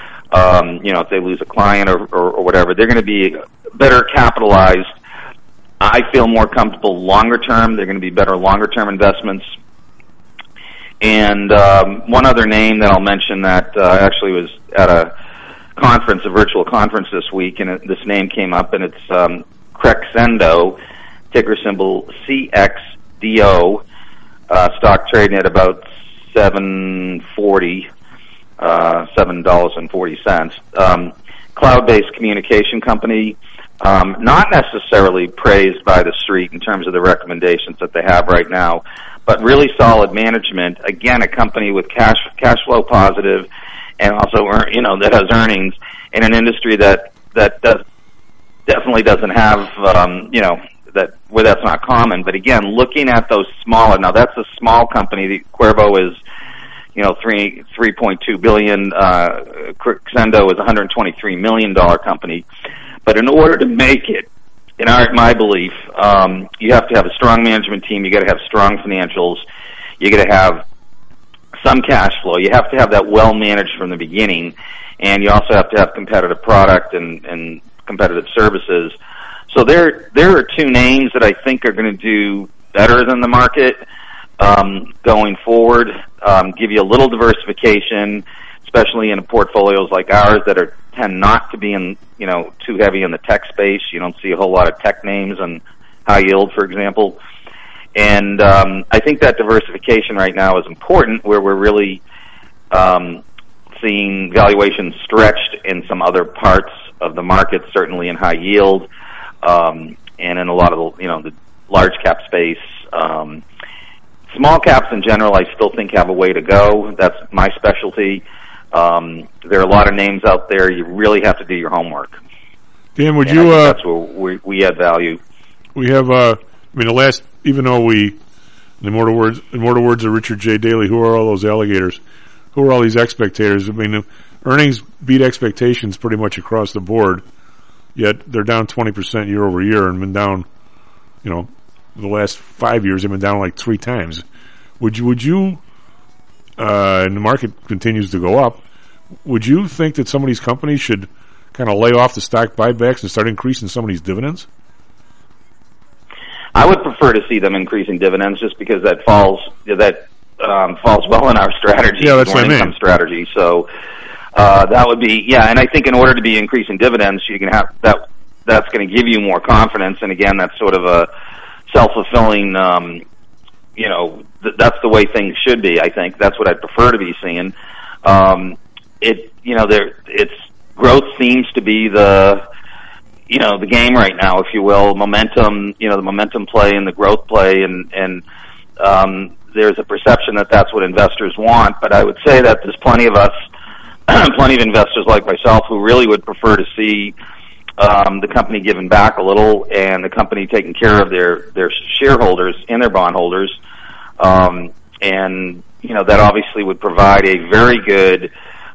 if they lose a client or whatever, they're going to be better capitalized. I feel more comfortable longer term. They're going to be better longer term investments. And one other name that I'll mention that actually was at a conference, a virtual conference this week, and this name came up, and it's Crexendo, ticker symbol CXDO, stock trading at about $7.40. Cloud-based communication company, not necessarily praised by the street in terms of the recommendations that they have right now, but really solid management. Again, a company with cash flow positive, and also that has earnings in an industry that definitely doesn't have where that's not common. But again, looking at those smaller, now that's a small company. The Qorvo is $3.2 billion. Crexendo is a $123 million company. But in order to make it, in my belief, you have to have a strong management team. You got to have strong financials. You got to have some cash flow. You have to have that well managed from the beginning, and you also have to have competitive product and competitive services. So there are two names that I think are going to do better than the market going forward. Give you a little diversification, especially in portfolios like ours that tend not to be too heavy in the tech space. You don't see a whole lot of tech names and high yield, for example. And I think that diversification right now is important, where we're really seeing valuations stretched in some other parts of the market, certainly in high yield, and in a lot of the large cap space. Small caps in general, I still think have a way to go. That's my specialty. There are a lot of names out there. You really have to do your homework. Dan, would and you? That's where we add value. We have. The last. Even though in the immortal words of Richard J. Daley, who are all those alligators? Who are all these expectators? Earnings beat expectations pretty much across the board. Yet they're down 20% year over year, and been down. The last 5 years they've been down like 3 times. Would you? And the market continues to go up. Would you think that some of these companies should kind of lay off the stock buybacks and start increasing some of these dividends? I would prefer to see them increasing dividends just because that falls well in our strategy, yeah, that's what I mean. income strategy. So that would be, and I think in order to be increasing dividends, you can have that. That's going to give you more confidence, and again, that's sort of a self-fulfilling. That's the way things should be. I think that's what I'd prefer to be seeing. Its growth seems to be the game right now, if you will. Momentum, the momentum play and the growth play, and there's a perception that that's what investors want. But I would say that there's plenty of investors like myself who really would prefer to see the company giving back a little and the company taking care of their shareholders and their bondholders. That obviously would provide a very good,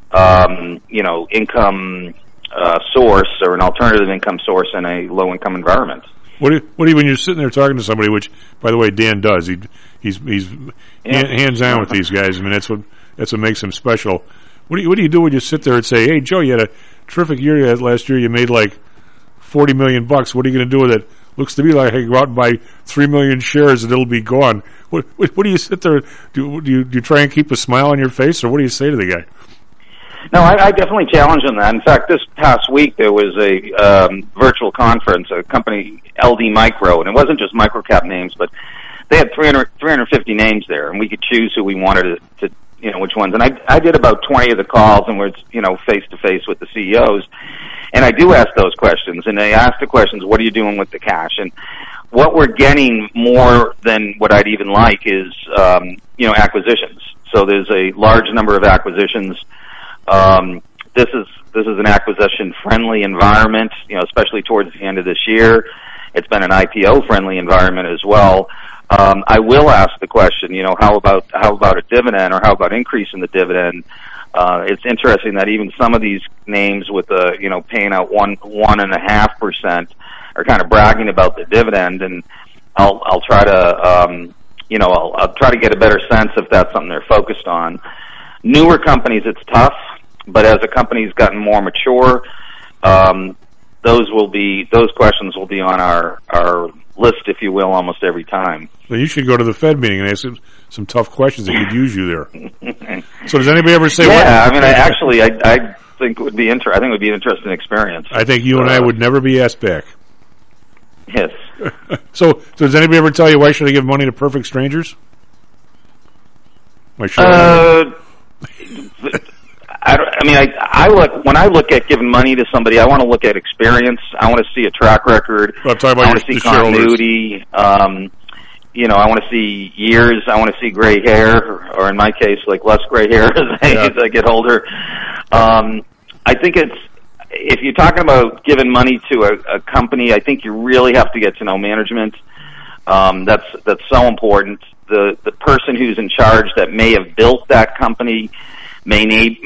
income source or an alternative income source in a low income environment. What do you when you're sitting there talking to somebody, which by the way Dan does, he's hands on with these guys. I mean that's what makes him special. What do you do when you sit there and say, "Hey Joe, you had a terrific year last year. You made like $40 million. What are you going to do with it? Looks to me like I can go out and buy 3 million shares and it'll be gone." What do you sit there? Do you try and keep a smile on your face, or what do you say to the guy? No, I definitely challenge him that. In fact, this past week there was a virtual conference, a company, LD Micro, and it wasn't just microcap names, but they had 350 names there, and we could choose who we wanted to which ones. And I did about 20 of the calls, and we're face to face with the CEOs, and I do ask those questions, and they ask the questions, what are you doing with the cash? And what we're getting more than what I'd even like is acquisitions. So there's a large number of acquisitions. This is an acquisition-friendly environment, especially towards the end of this year. It's been an IPO-friendly environment as well. I will ask the question, how about a dividend, or how about increasing the dividend? It's interesting that even some of these names with paying out 1.5% are kind of bragging about the dividend, and I'll try to I'll try to get a better sense if that's something they're focused on. Newer companies, it's tough. But as a company's gotten more mature, those questions will be on our list, if you will, almost every time. Well, you should go to the Fed meeting and ask some tough questions that could use you there. So does anybody ever say? Yeah, I think it would be I think it would be an interesting experience. I think you and I would never be asked back. Yes. So does anybody ever tell you, why should I give money to perfect strangers? Why should I look, when I look at giving money to somebody, I want to look at experience. I want to see a track record. Well, I want to see continuity. I want to see years. I want to see gray hair, or in my case, like less gray hair as I get older. I think if you're talking about giving money to a company, I think you really have to get to know management. That's so important. The person who's in charge that may have built that company may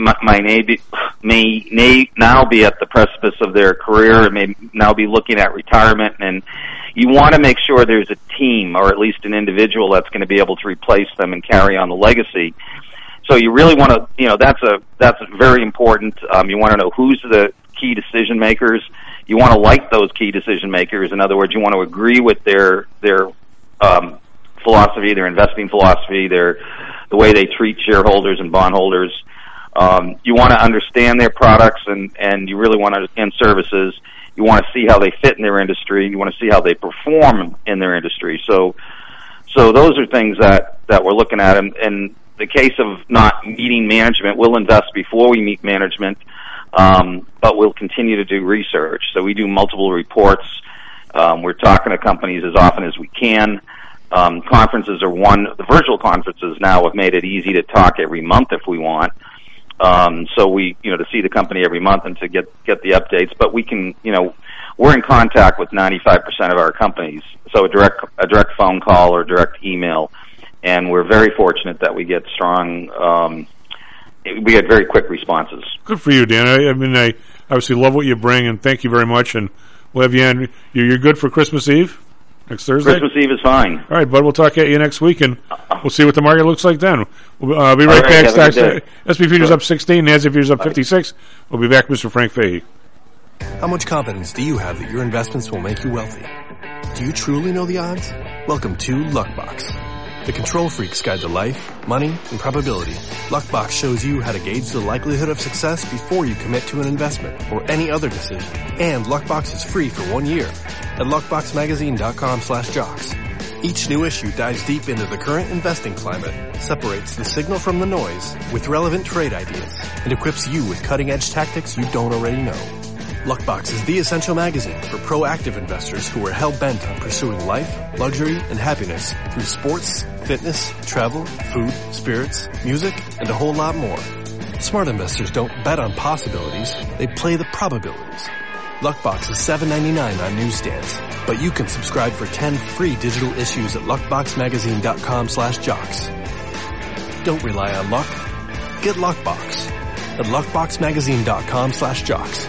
now be at the precipice of their career, and may now be looking at retirement, and you want to make sure there's a team, or at least an individual, that's going to be able to replace them and carry on the legacy. So you really want to, that's very important. You want to know who's the key decision makers. You want to like those key decision makers. In other words, you want to agree with their philosophy, their investing philosophy, the way they treat shareholders and bondholders. You want to understand their products and you really want to, and services. You want to see how they fit in their industry. You want to see how they perform in their industry. So those are things that we're looking at. And the case of not meeting management, we'll invest before we meet management, but we'll continue to do research. So we do multiple reports. We're talking to companies as often as we can. Conferences are the virtual conferences now have made it easy to talk every month if we want. So we, to see the company every month and to get the updates, but we can, we're in contact with 95% of our companies. So a direct phone call or direct email. And we're very fortunate that we get we get very quick responses. Good for you, Dan. I obviously love what you bring, and thank you very much. And we'll have you in. You're good for Christmas Eve? Next Thursday? Christmas Eve is fine. All right, bud. We'll talk at you next week, and we'll see what the market looks like then. We'll be right back. SP Futures up 16, NASDAQ Futures up 56. We'll be back, Mr. Frank Fahey. How much confidence do you have that your investments will make you wealthy? Do you truly know the odds? Welcome to Luckbox, the control freak's guide to life, money, and probability. Luckbox shows you how to gauge the likelihood of success before you commit to an investment or any other decision. And Luckbox is free for 1 year at luckboxmagazine.com/jocks. Each new issue dives deep into the current investing climate, separates the signal from the noise with relevant trade ideas, and equips you with cutting-edge tactics you don't already know. Luckbox is the essential magazine for proactive investors who are hell-bent on pursuing life, luxury, and happiness through sports, fitness, travel, food, spirits, music, and a whole lot more. Smart investors don't bet on possibilities, they play the probabilities. Luckbox is $7.99 on newsstands, but you can subscribe for 10 free digital issues at luckboxmagazine.com/jocks. Don't rely on luck. Get Luckbox at luckboxmagazine.com/jocks.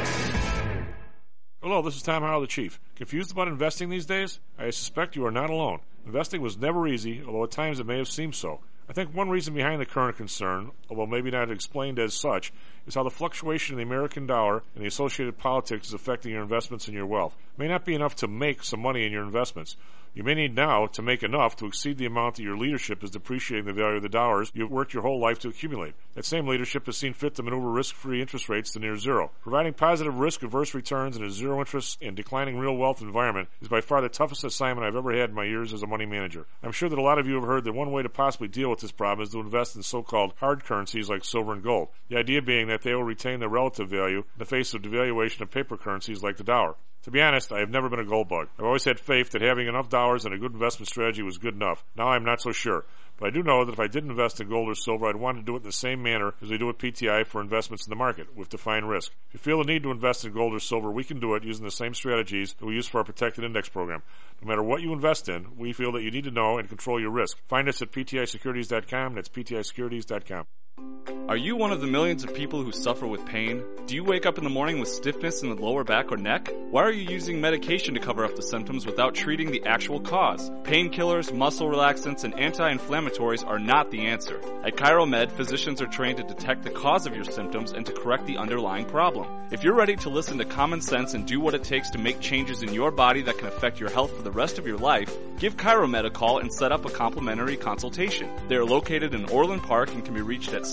Hello, this is Tom Howell, the Chief. Confused about investing these days? I suspect you are not alone. Investing was never easy, although at times it may have seemed so. I think one reason behind the current concern, although maybe not explained as such, is how the fluctuation in the American dollar and the associated politics is affecting your investments and your wealth. It may not be enough to make some money in your investments. You may need now to make enough to exceed the amount that your leadership is depreciating the value of the dollars you've worked your whole life to accumulate. That same leadership has seen fit to maneuver risk-free interest rates to near zero. Providing positive risk-averse returns in a zero-interest and declining real wealth environment is by far the toughest assignment I've ever had in my years as a money manager. I'm sure that a lot of you have heard that one way to possibly deal with this problem is to invest in so-called hard currencies like silver and gold. The idea being that they will retain their relative value in the face of devaluation of paper currencies like the dollar. To be honest, I have never been a gold bug. I've always had faith that having enough dollars and a good investment strategy was good enough. Now I'm not so sure. But I do know that if I did invest in gold or silver, I'd want to do it in the same manner as we do with PTI for investments in the market, with defined risk. If you feel the need to invest in gold or silver, we can do it using the same strategies that we use for our protected index program. No matter what you invest in, we feel that you need to know and control your risk. Find us at PTIsecurities.com. That's PTIsecurities.com. Are you one of the millions of people who suffer with pain? Do you wake up in the morning with stiffness in the lower back or neck? Why are you using medication to cover up the symptoms without treating the actual cause? Painkillers, muscle relaxants, and anti-inflammatories are not the answer. At ChiroMed, physicians are trained to detect the cause of your symptoms and to correct the underlying problem. If you're ready to listen to common sense and do what it takes to make changes in your body that can affect your health for the rest of your life, give ChiroMed a call and set up a complimentary consultation. They are located in Orland Park and can be reached at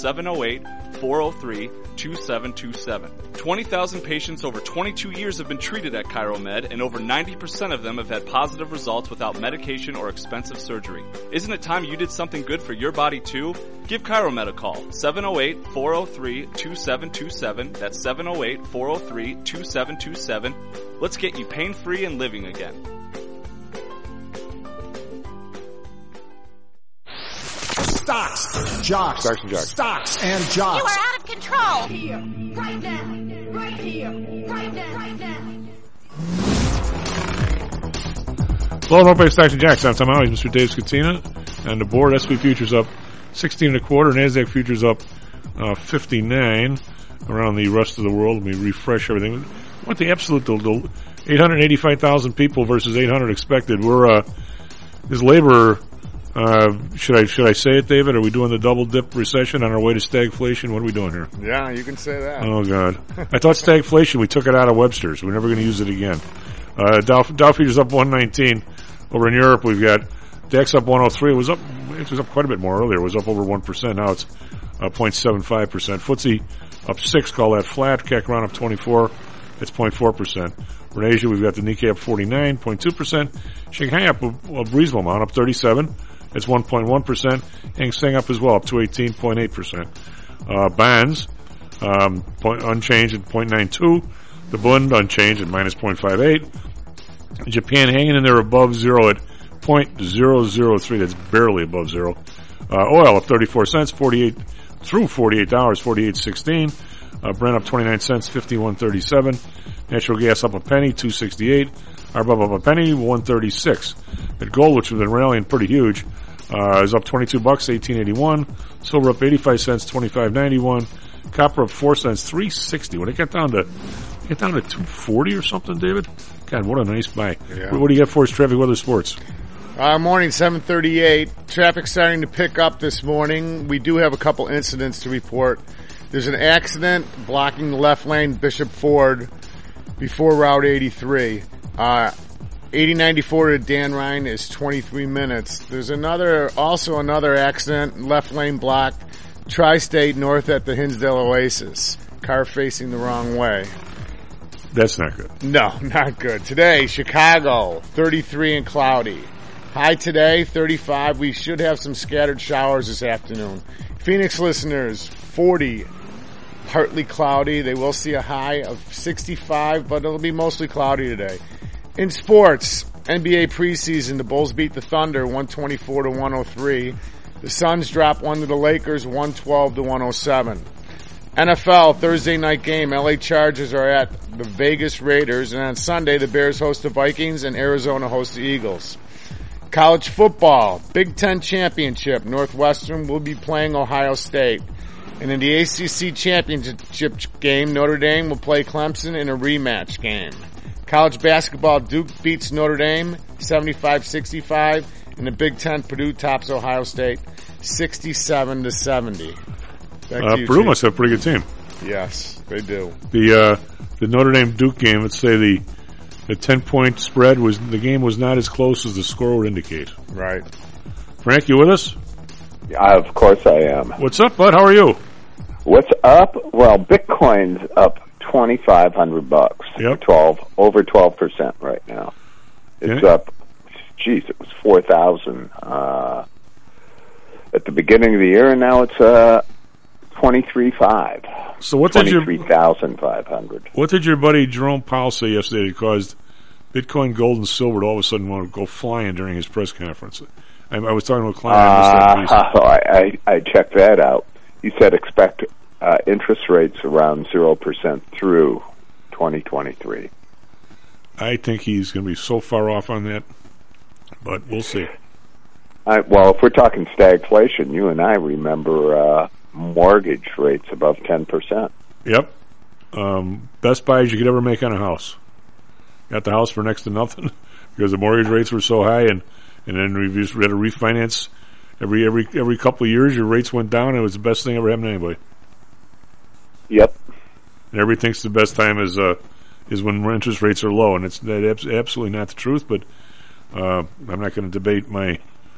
708-403-2727. 20,000 patients over 22 years have been treated at ChiroMed, and over 90% of them have had positive results without medication or expensive surgery. Isn't it time you did something good for your body too? Give ChiroMed a call, 708-403-2727. That's 708-403-2727. Let's get you pain-free and living again. Stocks, jocks, Stocks and jocks. Stocks and jocks. You are out of control. Here, right now, right here, right now, right now. Hello, and welcome to Stocks and Jocks. I'm Tom Howell, Mr. Dave Scatina, and the board S&P futures up 16 1/4, NASDAQ futures up 59 around the rest of the world. Let me refresh everything. What the absolute 885,000 people versus 800 expected. We're this labor. Should I say it, David? Are we doing the double dip recession on our way to stagflation? What are we doing here? Yeah, you can say that. Oh God, I thought stagflation. We took it out of Webster's. We're never going to use it again. Dow futures up 119. Over in Europe, we've got DAX up 103. It was up quite a bit more earlier. It was up over 1%. Now it's 0.75%. FTSE up 6. Call that flat. CAC round up 24. It's 0.4%. For Asia, we've got the Nikkei up 49, 0.2%. Shanghai up a reasonable amount, up 37. It's 1.1%. Hang Seng up as well, up to 18.8%. Bonds, unchanged at 0.92. The Bund unchanged at minus 0.58. Japan hanging in there above zero at 0.003. That's barely above zero. Oil up 34 cents, 48 through $48, 48.16. Brent up 29 cents, 51.37. Natural gas up a penny, 2.68. RBOB up a penny, 1.36. At gold, which has been rallying pretty huge, is up $22, 18.81. Silver up 85 cents, 25.91. Copper up 4 cents, 3.60. When it got down to 240 or something, David? God, what a nice buy. Yeah. What do you got for us, traffic, weather, sports? Morning, 7:38. Traffic starting to pick up this morning. We do have a couple incidents to report. There's an accident blocking the left lane, Bishop Ford, before Route 83. 80-94 to Dan Ryan is 23 minutes. There's also another accident, left lane blocked, Tri-State north at the Hinsdale Oasis. Car facing the wrong way. That's not good. No, not good. Today, Chicago, 33 and cloudy. High today, 35. We should have some scattered showers this afternoon. Phoenix listeners, 40. Partly cloudy. They will see a high of 65, but it'll be mostly cloudy today. In sports, NBA preseason, the Bulls beat the Thunder 124 to 103. The Suns drop one to the Lakers 112 to 107. NFL Thursday night game, LA Chargers are at the Vegas Raiders, and on Sunday the Bears host the Vikings and Arizona host the Eagles. College football, Big Ten Championship, Northwestern will be playing Ohio State. And in the ACC Championship game, Notre Dame will play Clemson in a rematch game. College basketball, Duke beats Notre Dame 75-65. In the Big Ten, Purdue tops Ohio State 67 to 70. Purdue must have a pretty good team. Yes, they do. The Notre Dame Duke game, let's say the 10-point spread the game was not as close as the score would indicate. Right. Frank, you with us? Of course I am. What's up, bud? How are you? What's up? Well, Bitcoin's up $2,500. Yep. Over 12% right now. It's up. Geez, it was 4,000 at the beginning of the year, and now it's 23,500. So what 23,500. What did your buddy Jerome Powell say yesterday that caused Bitcoin, gold, and silver to all of a sudden want to go flying during his press conference? I was talking to a client. I checked that out. He said expect interest rates around 0% through 2023. I think he's going to be so far off on that, but we'll see. Well, if we're talking stagflation, you and I remember mortgage rates above 10%. Yep. Best buys you could ever make on a house. Got the house for next to nothing because the mortgage rates were so high, and then we had to refinance every couple of years. Your rates went down. It was the best thing ever happened to anybody. Yep. And everybody thinks the best time is when interest rates are low, and that's absolutely not the truth. But I'm not going to debate my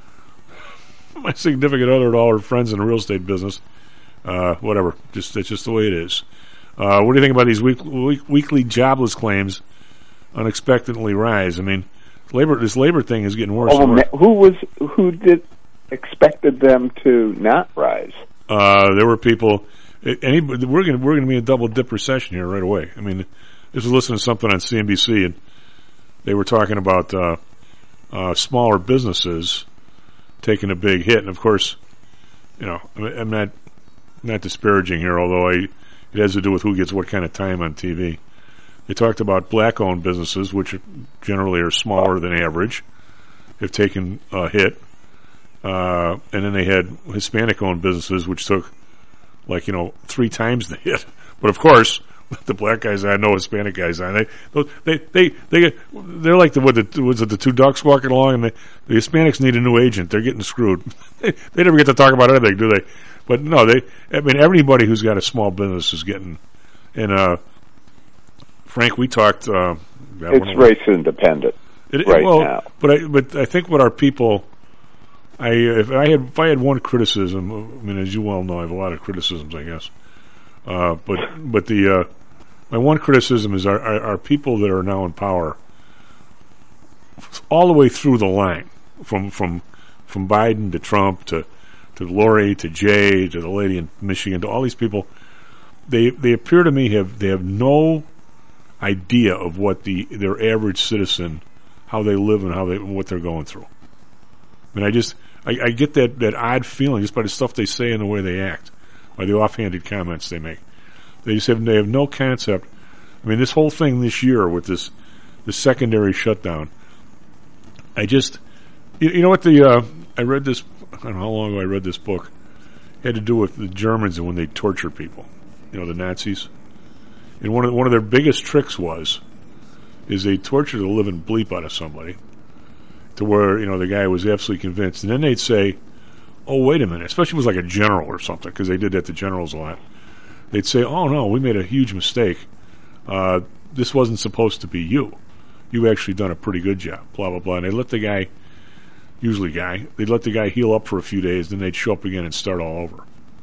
significant other at all or friends in the real estate business. Whatever. It's just the way it is. What do you think about these weekly jobless claims unexpectedly rise? I mean, this labor thing is getting worse and worse. Who expected them to not rise? There were people. We're going to be in a double dip recession here right away. I mean, this was listening to something on CNBC, and they were talking about smaller businesses taking a big hit. And of course, I'm not disparaging here, although it has to do with who gets what kind of time on TV. They talked about black-owned businesses, which generally are smaller than average, have taken a hit. And then they had Hispanic-owned businesses, which took 3 times the hit. But of course, the black guys I know, Hispanic guys they're like the two ducks walking along, and the Hispanics need a new agent. They're getting screwed. They never get to talk about anything, do they? But no, everybody who's got a small business is getting. And Frank, we talked. It's race independent now. But I think what our people. If I had one criticism, I mean, as you well know, I have a lot of criticisms, I guess. But my one criticism is our people that are now in power, all the way through the line, from Biden to Trump to Lori to Jay to the lady in Michigan to all these people, they appear to me they have no idea of what their average citizen, how they live and what they're going through. I mean, I get that odd feeling just by the stuff they say and the way they act, by the offhanded comments they make. They have no concept. I mean, this whole thing this year with the secondary shutdown. You know what I read this. I don't know how long ago I read this book. It had to do with the Germans and when they torture people. The Nazis. And one of their biggest tricks is they torture the living bleep out of somebody, to where, the guy was absolutely convinced. And then they'd say, oh, wait a minute, especially if it was like a general or something, because they did that to generals a lot. They'd say, oh, no, we made a huge mistake. This wasn't supposed to be you. you've actually done a pretty good job, blah, blah, blah. And they let the guy, they'd let the guy heal up for a few days, then they'd show up again and start all over.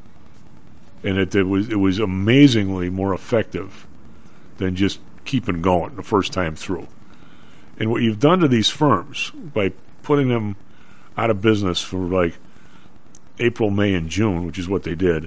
And it was amazingly more effective than just keeping going the first time through. And what you've done to these firms by putting them out of business for like April, May, and June, which is what they did,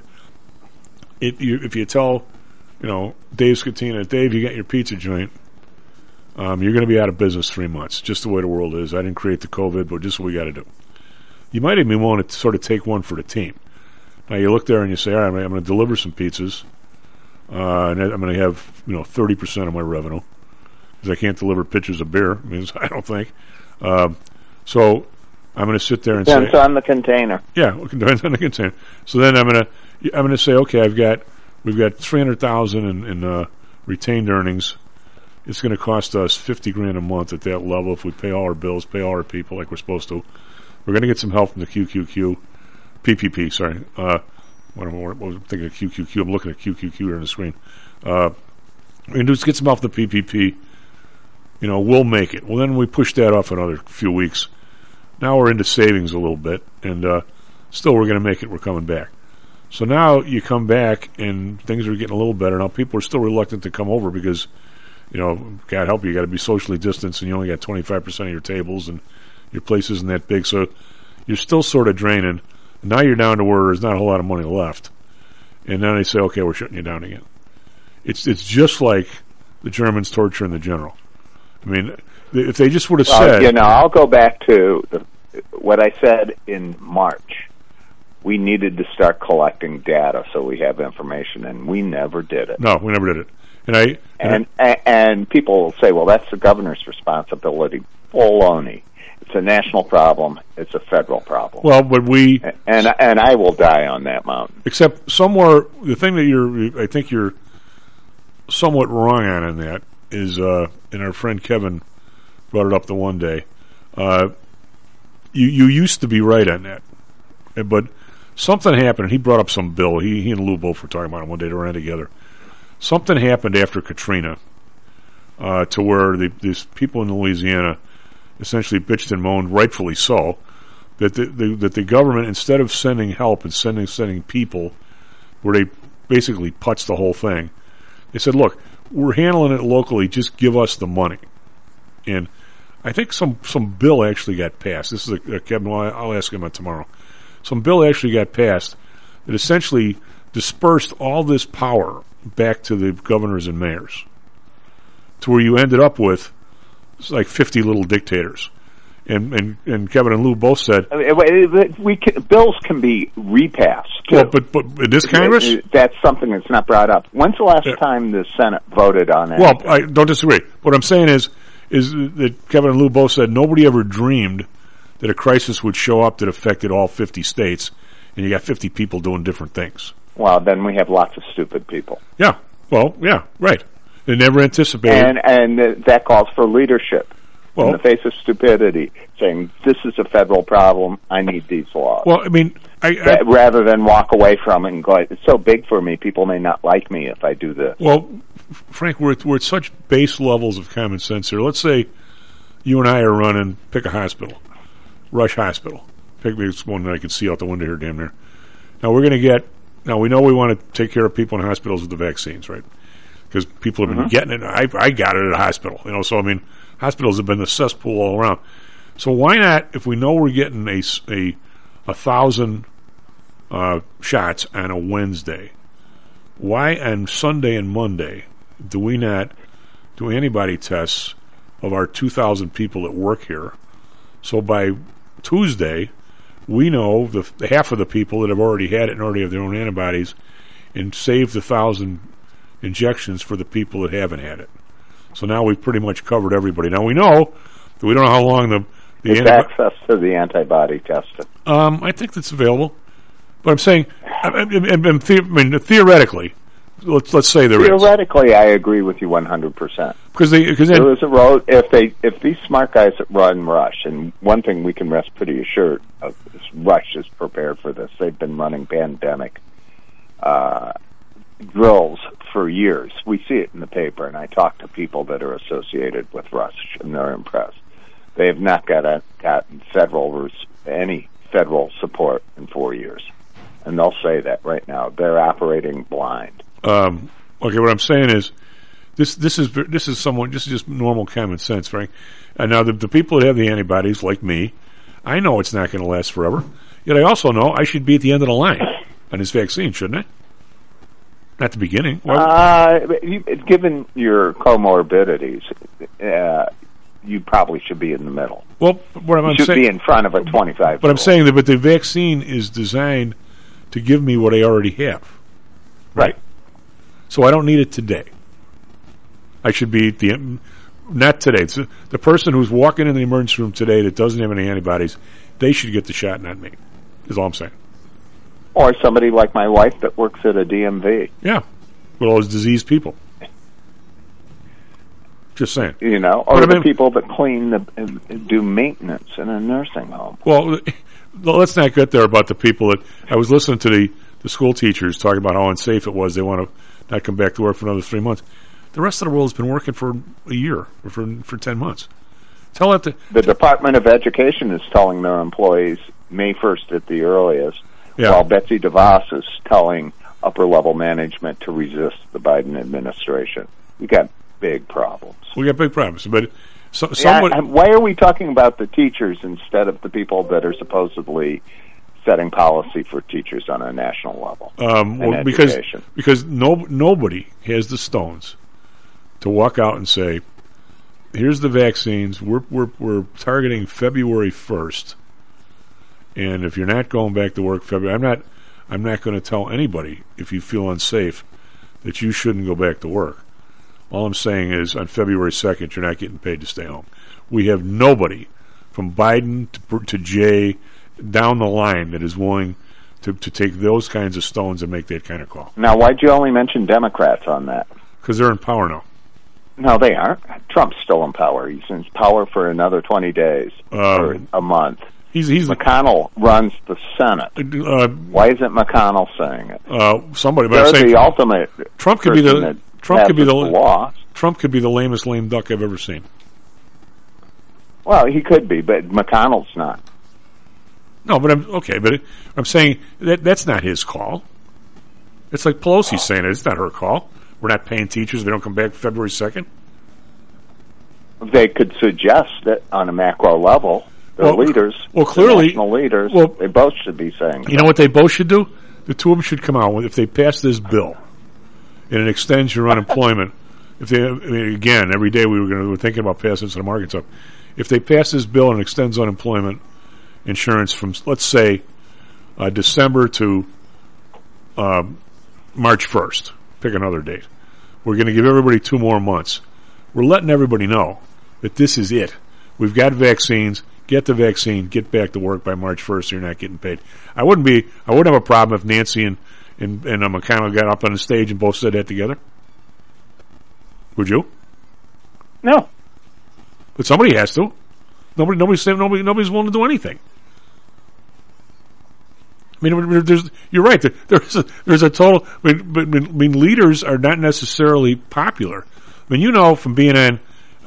if you tell, Dave Scatina, Dave, you got your pizza joint, you're going to be out of business 3 months, just the way the world is. I didn't create the COVID, but just what we got to do. You might even want to sort of take one for the team. Now you look there and you say, all right, I'm going to deliver some pizzas, and I'm going to have 30% of my revenue because I can't deliver pitchers of beer. I don't think. So I'm going to sit there and depends on the container. Yeah, it depends on the container. So then I'm going to say, okay, we've got $300,000 in retained earnings. It's going to cost us $50,000 a month at that level if we pay all our bills, pay all our people like we're supposed to. We're going to get some help from the PPP. Sorry, what was I thinking of QQQ? I'm looking at QQQ here on the screen. We're going to just get some help from the PPP. We'll make it. Well, then we push that off another few weeks. Now we're into savings a little bit, and still we're going to make it. We're coming back. So now you come back, and things are getting a little better. Now people are still reluctant to come over because, God help you got to be socially distanced, and you only got 25% of your tables, and your place isn't that big. So you're still sort of draining. Now you're down to where there's not a whole lot of money left. And then they say, okay, we're shutting you down again. It's just like the Germans torturing the general. I mean, if they just would have said... I'll go back to what I said in March. We needed to start collecting data so we have information, and we never did it. No, we never did it. And people will say, well, that's the governor's responsibility. Baloney. It's a national problem. It's a federal problem. Well, but and I will die on that mountain. Except somewhere, the thing that I think you're somewhat wrong on in that is, and our friend Kevin brought it up the one day. You used to be right on that, but something happened. And he brought up some bill. He and Lou both were talking about it one day. They ran together. Something happened after Katrina, to where these people in Louisiana essentially bitched and moaned, rightfully so, that the government, instead of sending help and sending people, where they basically putzed the whole thing, they said, look, we're handling it locally, just give us the money. And I think some bill actually got passed. This is Kevin, I'll ask him tomorrow. Some bill actually got passed that essentially dispersed all this power back to the governors and mayors, to where you ended up with like 50 little dictators. And Kevin and Lou both said, bills can be repassed too. Well, but in this Congress, that's something that's not brought up. When's the last time the Senate voted on it? Well, I don't disagree. What I'm saying is that Kevin and Lou both said nobody ever dreamed that a crisis would show up that affected all 50 states, and you got 50 people doing different things. Well, then we have lots of stupid people. Yeah. Well, yeah, right. They never anticipated. And that calls for leadership. In the face of stupidity, saying, this is a federal problem, I need these laws. Well, I mean... rather than walk away from it and go, it's so big for me, people may not like me if I do this. Well, Frank, we're at such base levels of common sense here. Let's say you and I are running, pick a hospital, Rush Hospital. Pick me one that I can see out the window here, damn near. Now, we know we want to take care of people in hospitals with the vaccines, right? Because people have been getting it. I got it at a hospital, so I mean... Hospitals have been the cesspool all around. So why not, if we know we're getting a 1,000 shots on a Wednesday, why on Sunday and Monday do we not do antibody tests of our 2,000 people that work here? So by Tuesday, we know the half of the people that have already had it and already have their own antibodies, and save the 1,000 injections for the people that haven't had it. So now we've pretty much covered everybody. Now we know that we don't know how long the access to the antibody testing. I think that's available, but I'm saying, theoretically, let's say there is. Theoretically, I agree with you 100%. Because there is a road. If these smart guys that run Rush, and one thing we can rest pretty assured of is Rush is prepared for this. They've been running pandemic drills for years. We see it in the paper, and I talk to people that are associated with Rush, and they're impressed. They have not gotten any federal support in 4 years, and they'll say that right now. They're operating blind. Okay, what I'm saying is, this is just normal common sense, Frank. And now the people that have the antibodies, like me, I know it's not going to last forever. Yet I also know I should be at the end of the line on this vaccine, shouldn't I? Not the beginning. Given your comorbidities, you probably should be in the middle. Well, what I'm you should saying, be in front of a 25. But I'm saying that, but the vaccine is designed to give me what I already have. Right. So I don't need it today. I should be at the not today. It's the person who's walking in the emergency room today that doesn't have any antibodies, they should get the shot, not me. Is all I'm saying. Or somebody like my wife that works at a DMV. Yeah, with all those diseased people. Just saying. You know, or the people that do maintenance in a nursing home. Well, let's not get there about the people that... I was listening to the school teachers talking about how unsafe it was. They want to not come back to work for another 3 months. The rest of the world has been working for a year or for 10 months. Tell that the Department of Education is telling their employees May 1st at the earliest, while Betsy DeVos is telling upper-level management to resist the Biden administration. We got big problems. We got big problems, but why are we talking about the teachers instead of the people that are supposedly setting policy for teachers on a national level? Well, because nobody has the stones to walk out and say, "Here's the vaccines. We're targeting February 1st, and if you're not going back to work February, I'm not going to tell anybody if you feel unsafe that you shouldn't go back to work. All I'm saying is on February 2nd, you're not getting paid to stay home." We have nobody from Biden to Jay down the line that is willing to take those kinds of stones and make that kind of call. Now, why'd you only mention Democrats on that? Because they're in power now. No, they aren't. Trump's still in power. He's in power for another 20 days or a month. McConnell runs the Senate. Why isn't McConnell saying it? Somebody, but they're I'm saying the ultimate. Trump could be the law. Trump could be the lamest lame duck I've ever seen. Well, he could be, but McConnell's not. No, but I'm saying that's not his call. It's like Pelosi saying it. It's not her call. We're not paying teachers if they don't come back February 2nd. They could suggest that on a macro level. They're leaders. Well, clearly, national leaders. They both should be saying. You know what they both should do? The two of them should come out if they pass this bill, and it extends your unemployment. Again, every day we're thinking about passing to the market stuff. If they pass this bill and extends unemployment insurance from, let's say, December to March 1st, pick another date. We're going to give everybody 2 more months. We're letting everybody know that this is it. We've got vaccines. Get the vaccine. Get back to work by March 1st. You're not getting paid. I wouldn't have a problem if Nancy and McConnell got up on the stage and both said that together. Would you? No. But somebody has to. Nobody's willing to do anything. I mean, you're right. There's a total. I mean, leaders are not necessarily popular. I mean, from being on.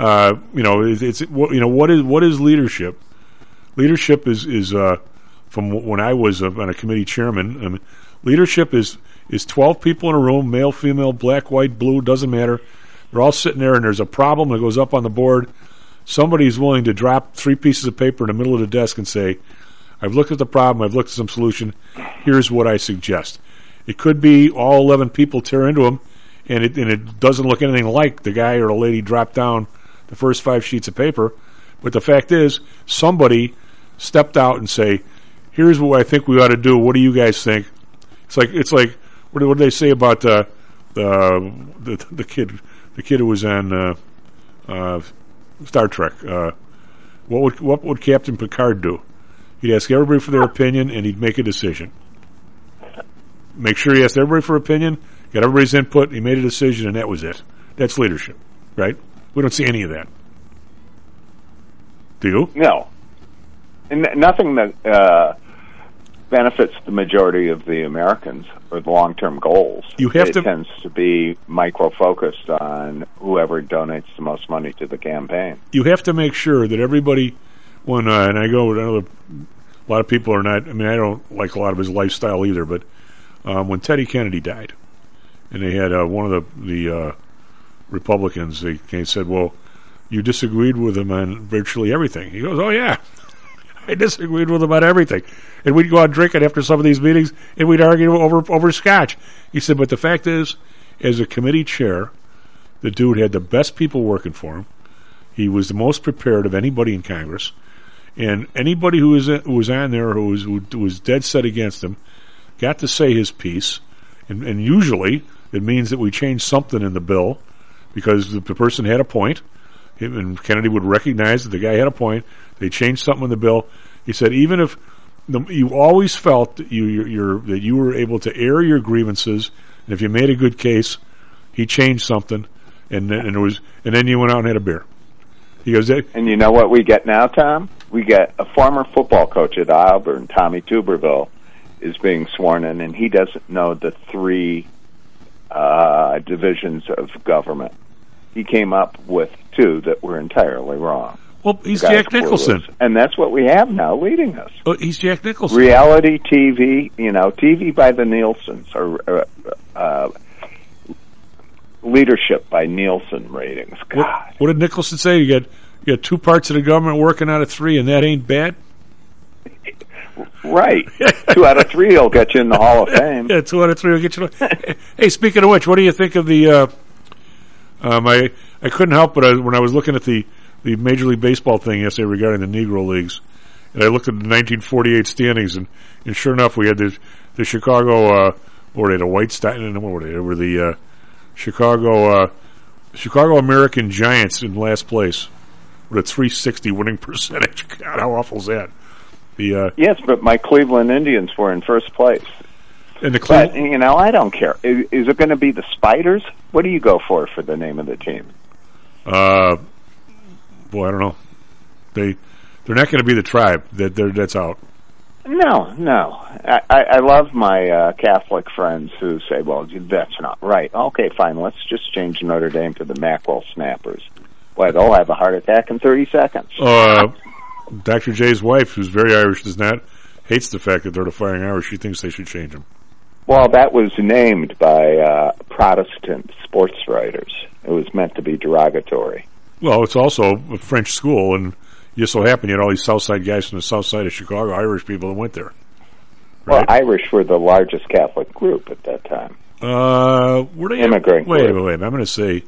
What is leadership? Leadership is from when I was on a committee chairman. I mean, leadership is 12 people in a room, male, female, black, white, blue, doesn't matter. They're all sitting there, and there's a problem that goes up on the board. Somebody's willing to drop 3 pieces of paper in the middle of the desk and say, "I've looked at the problem. I've looked at some solution. Here's what I suggest." It could be all 11 people tear into them, and it doesn't look anything like the guy or the lady dropped down the first 5 sheets of paper. But the fact is, somebody stepped out and say, "Here's what I think we ought to do. What do you guys think?" It's like what did they say about the kid who was on Star Trek? What would Captain Picard do? He'd ask everybody for their opinion, and he'd make a decision. Make sure he asked everybody for opinion, got everybody's input, he made a decision, and that was it. That's leadership, right? We don't see any of that. Do you? No. And nothing that benefits the majority of the Americans or the long-term goals. It tends to be micro-focused on whoever donates the most money to the campaign. You have to make sure that everybody, when and I know a lot of people are not. I mean, I don't like a lot of his lifestyle either. But when Teddy Kennedy died, and they had one of the Republicans, they said, "Well, you disagreed with him on virtually everything." He goes, "Oh yeah, I disagreed with him on everything." And we'd go out drinking after some of these meetings, and we'd argue over scotch. He said, but the fact is, as a committee chair, the dude had the best people working for him. He was the most prepared of anybody in Congress. And anybody who was on there who was dead set against him got to say his piece. And usually it means that we changed something in the bill because the person had a point. And Kennedy would recognize that the guy had a point. They changed something in the bill. He said, even if you always felt that you were able to air your grievances, and if you made a good case, he changed something, and then you went out and had a beer. He goes, and you know what we get now, Tom? We get a former football coach at Auburn, Tommy Tuberville, is being sworn in, and he doesn't know the 3 divisions of government. He came up with 2 that were entirely wrong. Well, he's Jack Nicholson. And that's what we have now leading us. Oh, he's Jack Nicholson. Reality TV, TV by the Nielsen's, or leadership by Nielsen ratings. God. What did Nicholson say? You got 2 parts of the government working out of 3, and that ain't bad? Right. 2 out of 3 will get you in the Hall of Fame. Yeah, 2 out of 3 will get you. Hey, speaking of which, what do you think of the? I couldn't help but when I was looking at the Major League Baseball thing yesterday regarding the Negro Leagues, and I looked at the 1948 standings, and sure enough, we had the Chicago, or they had a White Sox, what were they? They were the Chicago American Giants in last place with a 360 winning percentage. God, how awful is that? Yes, but my Cleveland Indians were in first place. And but, I don't care. Is it going to be the Spiders? What do you go for the name of the team? Boy, I don't know. They're not going to be the Tribe. That's out. No. I love my Catholic friends who say, well, that's not right. Okay, fine. Let's just change Notre Dame to the Mackerel Snappers. Boy, they'll have a heart attack in 30 seconds. Dr. J's wife, who's very Irish, hates the fact that they're the Fighting Irish. She thinks they should change them. Well, that was named by Protestant sports writers. It was meant to be derogatory. Well, it's also a French school, and you just so happen you had all these South Side guys from the South Side of Chicago, Irish people that went there. Right? Well, Irish were the largest Catholic group at that time. Were they immigrant? Wait. I'm going to say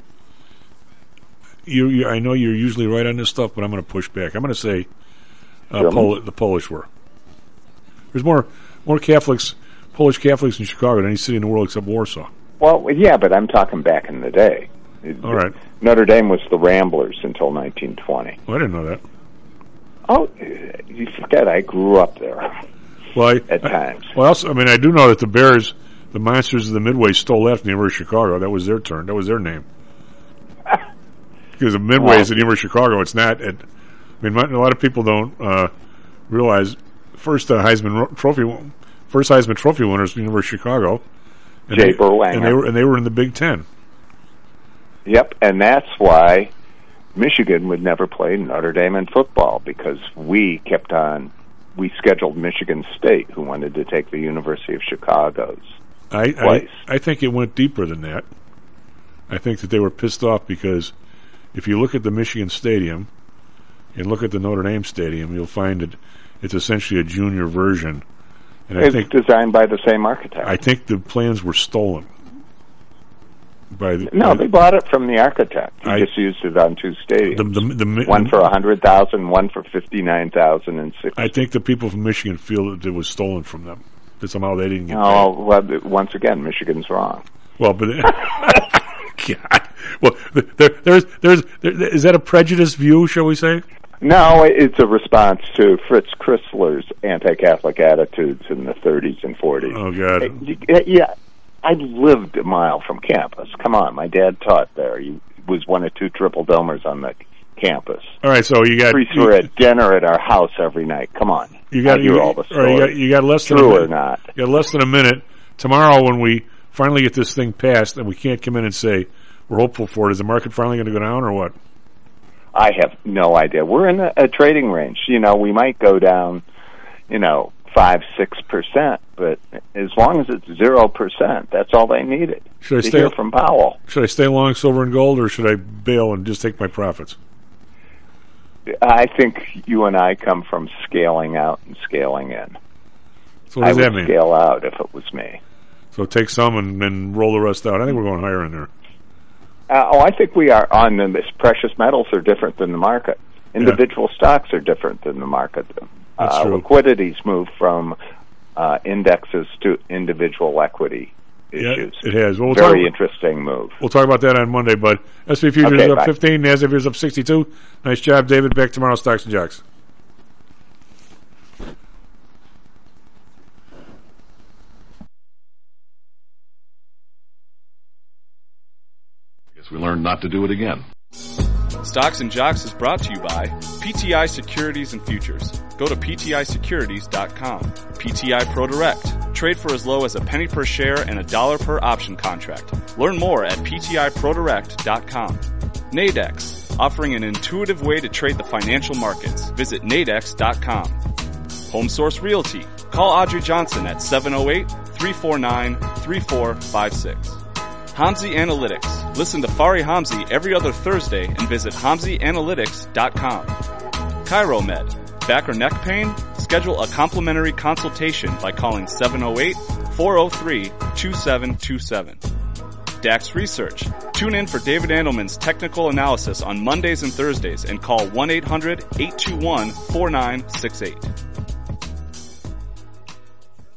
I know you're usually right on this stuff, but I'm going to push back. I'm going to say the Polish were. There's more Catholics, Polish Catholics in Chicago than any city in the world except Warsaw. Well, yeah, but I'm talking back in the day. All right. Notre Dame was the Ramblers until 1920. Well, I didn't know that. Oh, you forget I grew up there. Well, at times. Well, I do know that the Bears, the Monsters of the Midway, stole that from the University of Chicago. That was their turn. That was their name. Because the Midway is at the University of Chicago. It's not at. A lot of people don't realize first Heisman Trophy winners, the University of Chicago. Jay Berwanger. And they were in the Big Ten. Yep, and that's why Michigan would never play Notre Dame in football, because we scheduled Michigan State, who wanted to take the University of Chicago's place. I think it went deeper than that. I think that they were pissed off because if you look at the Michigan Stadium and look at the Notre Dame Stadium, you'll find that it's essentially a junior version. And it's designed by the same architect. I think the plans were stolen. They bought it from the architect. He just used it on 2 stadiums. One for $100,000, one for $59,006. I think the people from Michigan feel that it was stolen from them. That somehow they didn't get paid. Well, once again, Michigan's wrong. Well, but God. Well, is that a prejudiced view, shall we say? No, it's a response to Fritz Chrysler's anti-Catholic attitudes in the 30s and 40s. Oh, God. Yeah. I lived a mile from campus. Come on, my dad taught there. He was one of 2 triple domers on the campus. All right, so you got priests were at dinner at our house every night. Come on, you got all the stories. You got less True than a minute. or not? You got less than a minute. Tomorrow, when we finally get this thing passed, and we can't come in and say we're hopeful for it, is the market finally going to go down or what? I have no idea. We're in a trading range. We might go down, 5-6%, but as long as it's 0%, that's all they needed. Should I stay hear from Powell? Should I stay long silver and gold, or should I bail and just take my profits? I think you and I come from scaling out and scaling in. So what does that mean? I would scale out if it was me. So take some and then roll the rest out. I think we're going higher in there. I think we are on them. Precious metals are different than the market. Individual stocks are different than the market. That's true. Liquidities move from indexes to individual equity issues. Yeah, it has. Well, Very interesting move. We'll talk about that on Monday, bud. S&P futures up 15, NASDAQ futures up 62. Nice job, David. Back tomorrow, Stocks and Jocks. We learned not to do it again. Stocks and Jocks is brought to you by PTI Securities and Futures. Go to PTIsecurities.com. PTI ProDirect. Trade for as low as a penny per share and $1 per option contract. Learn more at PTIProDirect.com. Nadex. Offering an intuitive way to trade the financial markets. Visit Nadex.com. HomeSource Realty. Call Audrey Johnson at 708-349-3456. Hamzy Analytics. Listen to Fari Hamzy every other Thursday and visit HamzyAnalytics.com. ChiroMed. Back or neck pain? Schedule a complimentary consultation by calling 708-403-2727. DAX Research. Tune in for David Andelman's technical analysis on Mondays and Thursdays and call 1-800-821-4968.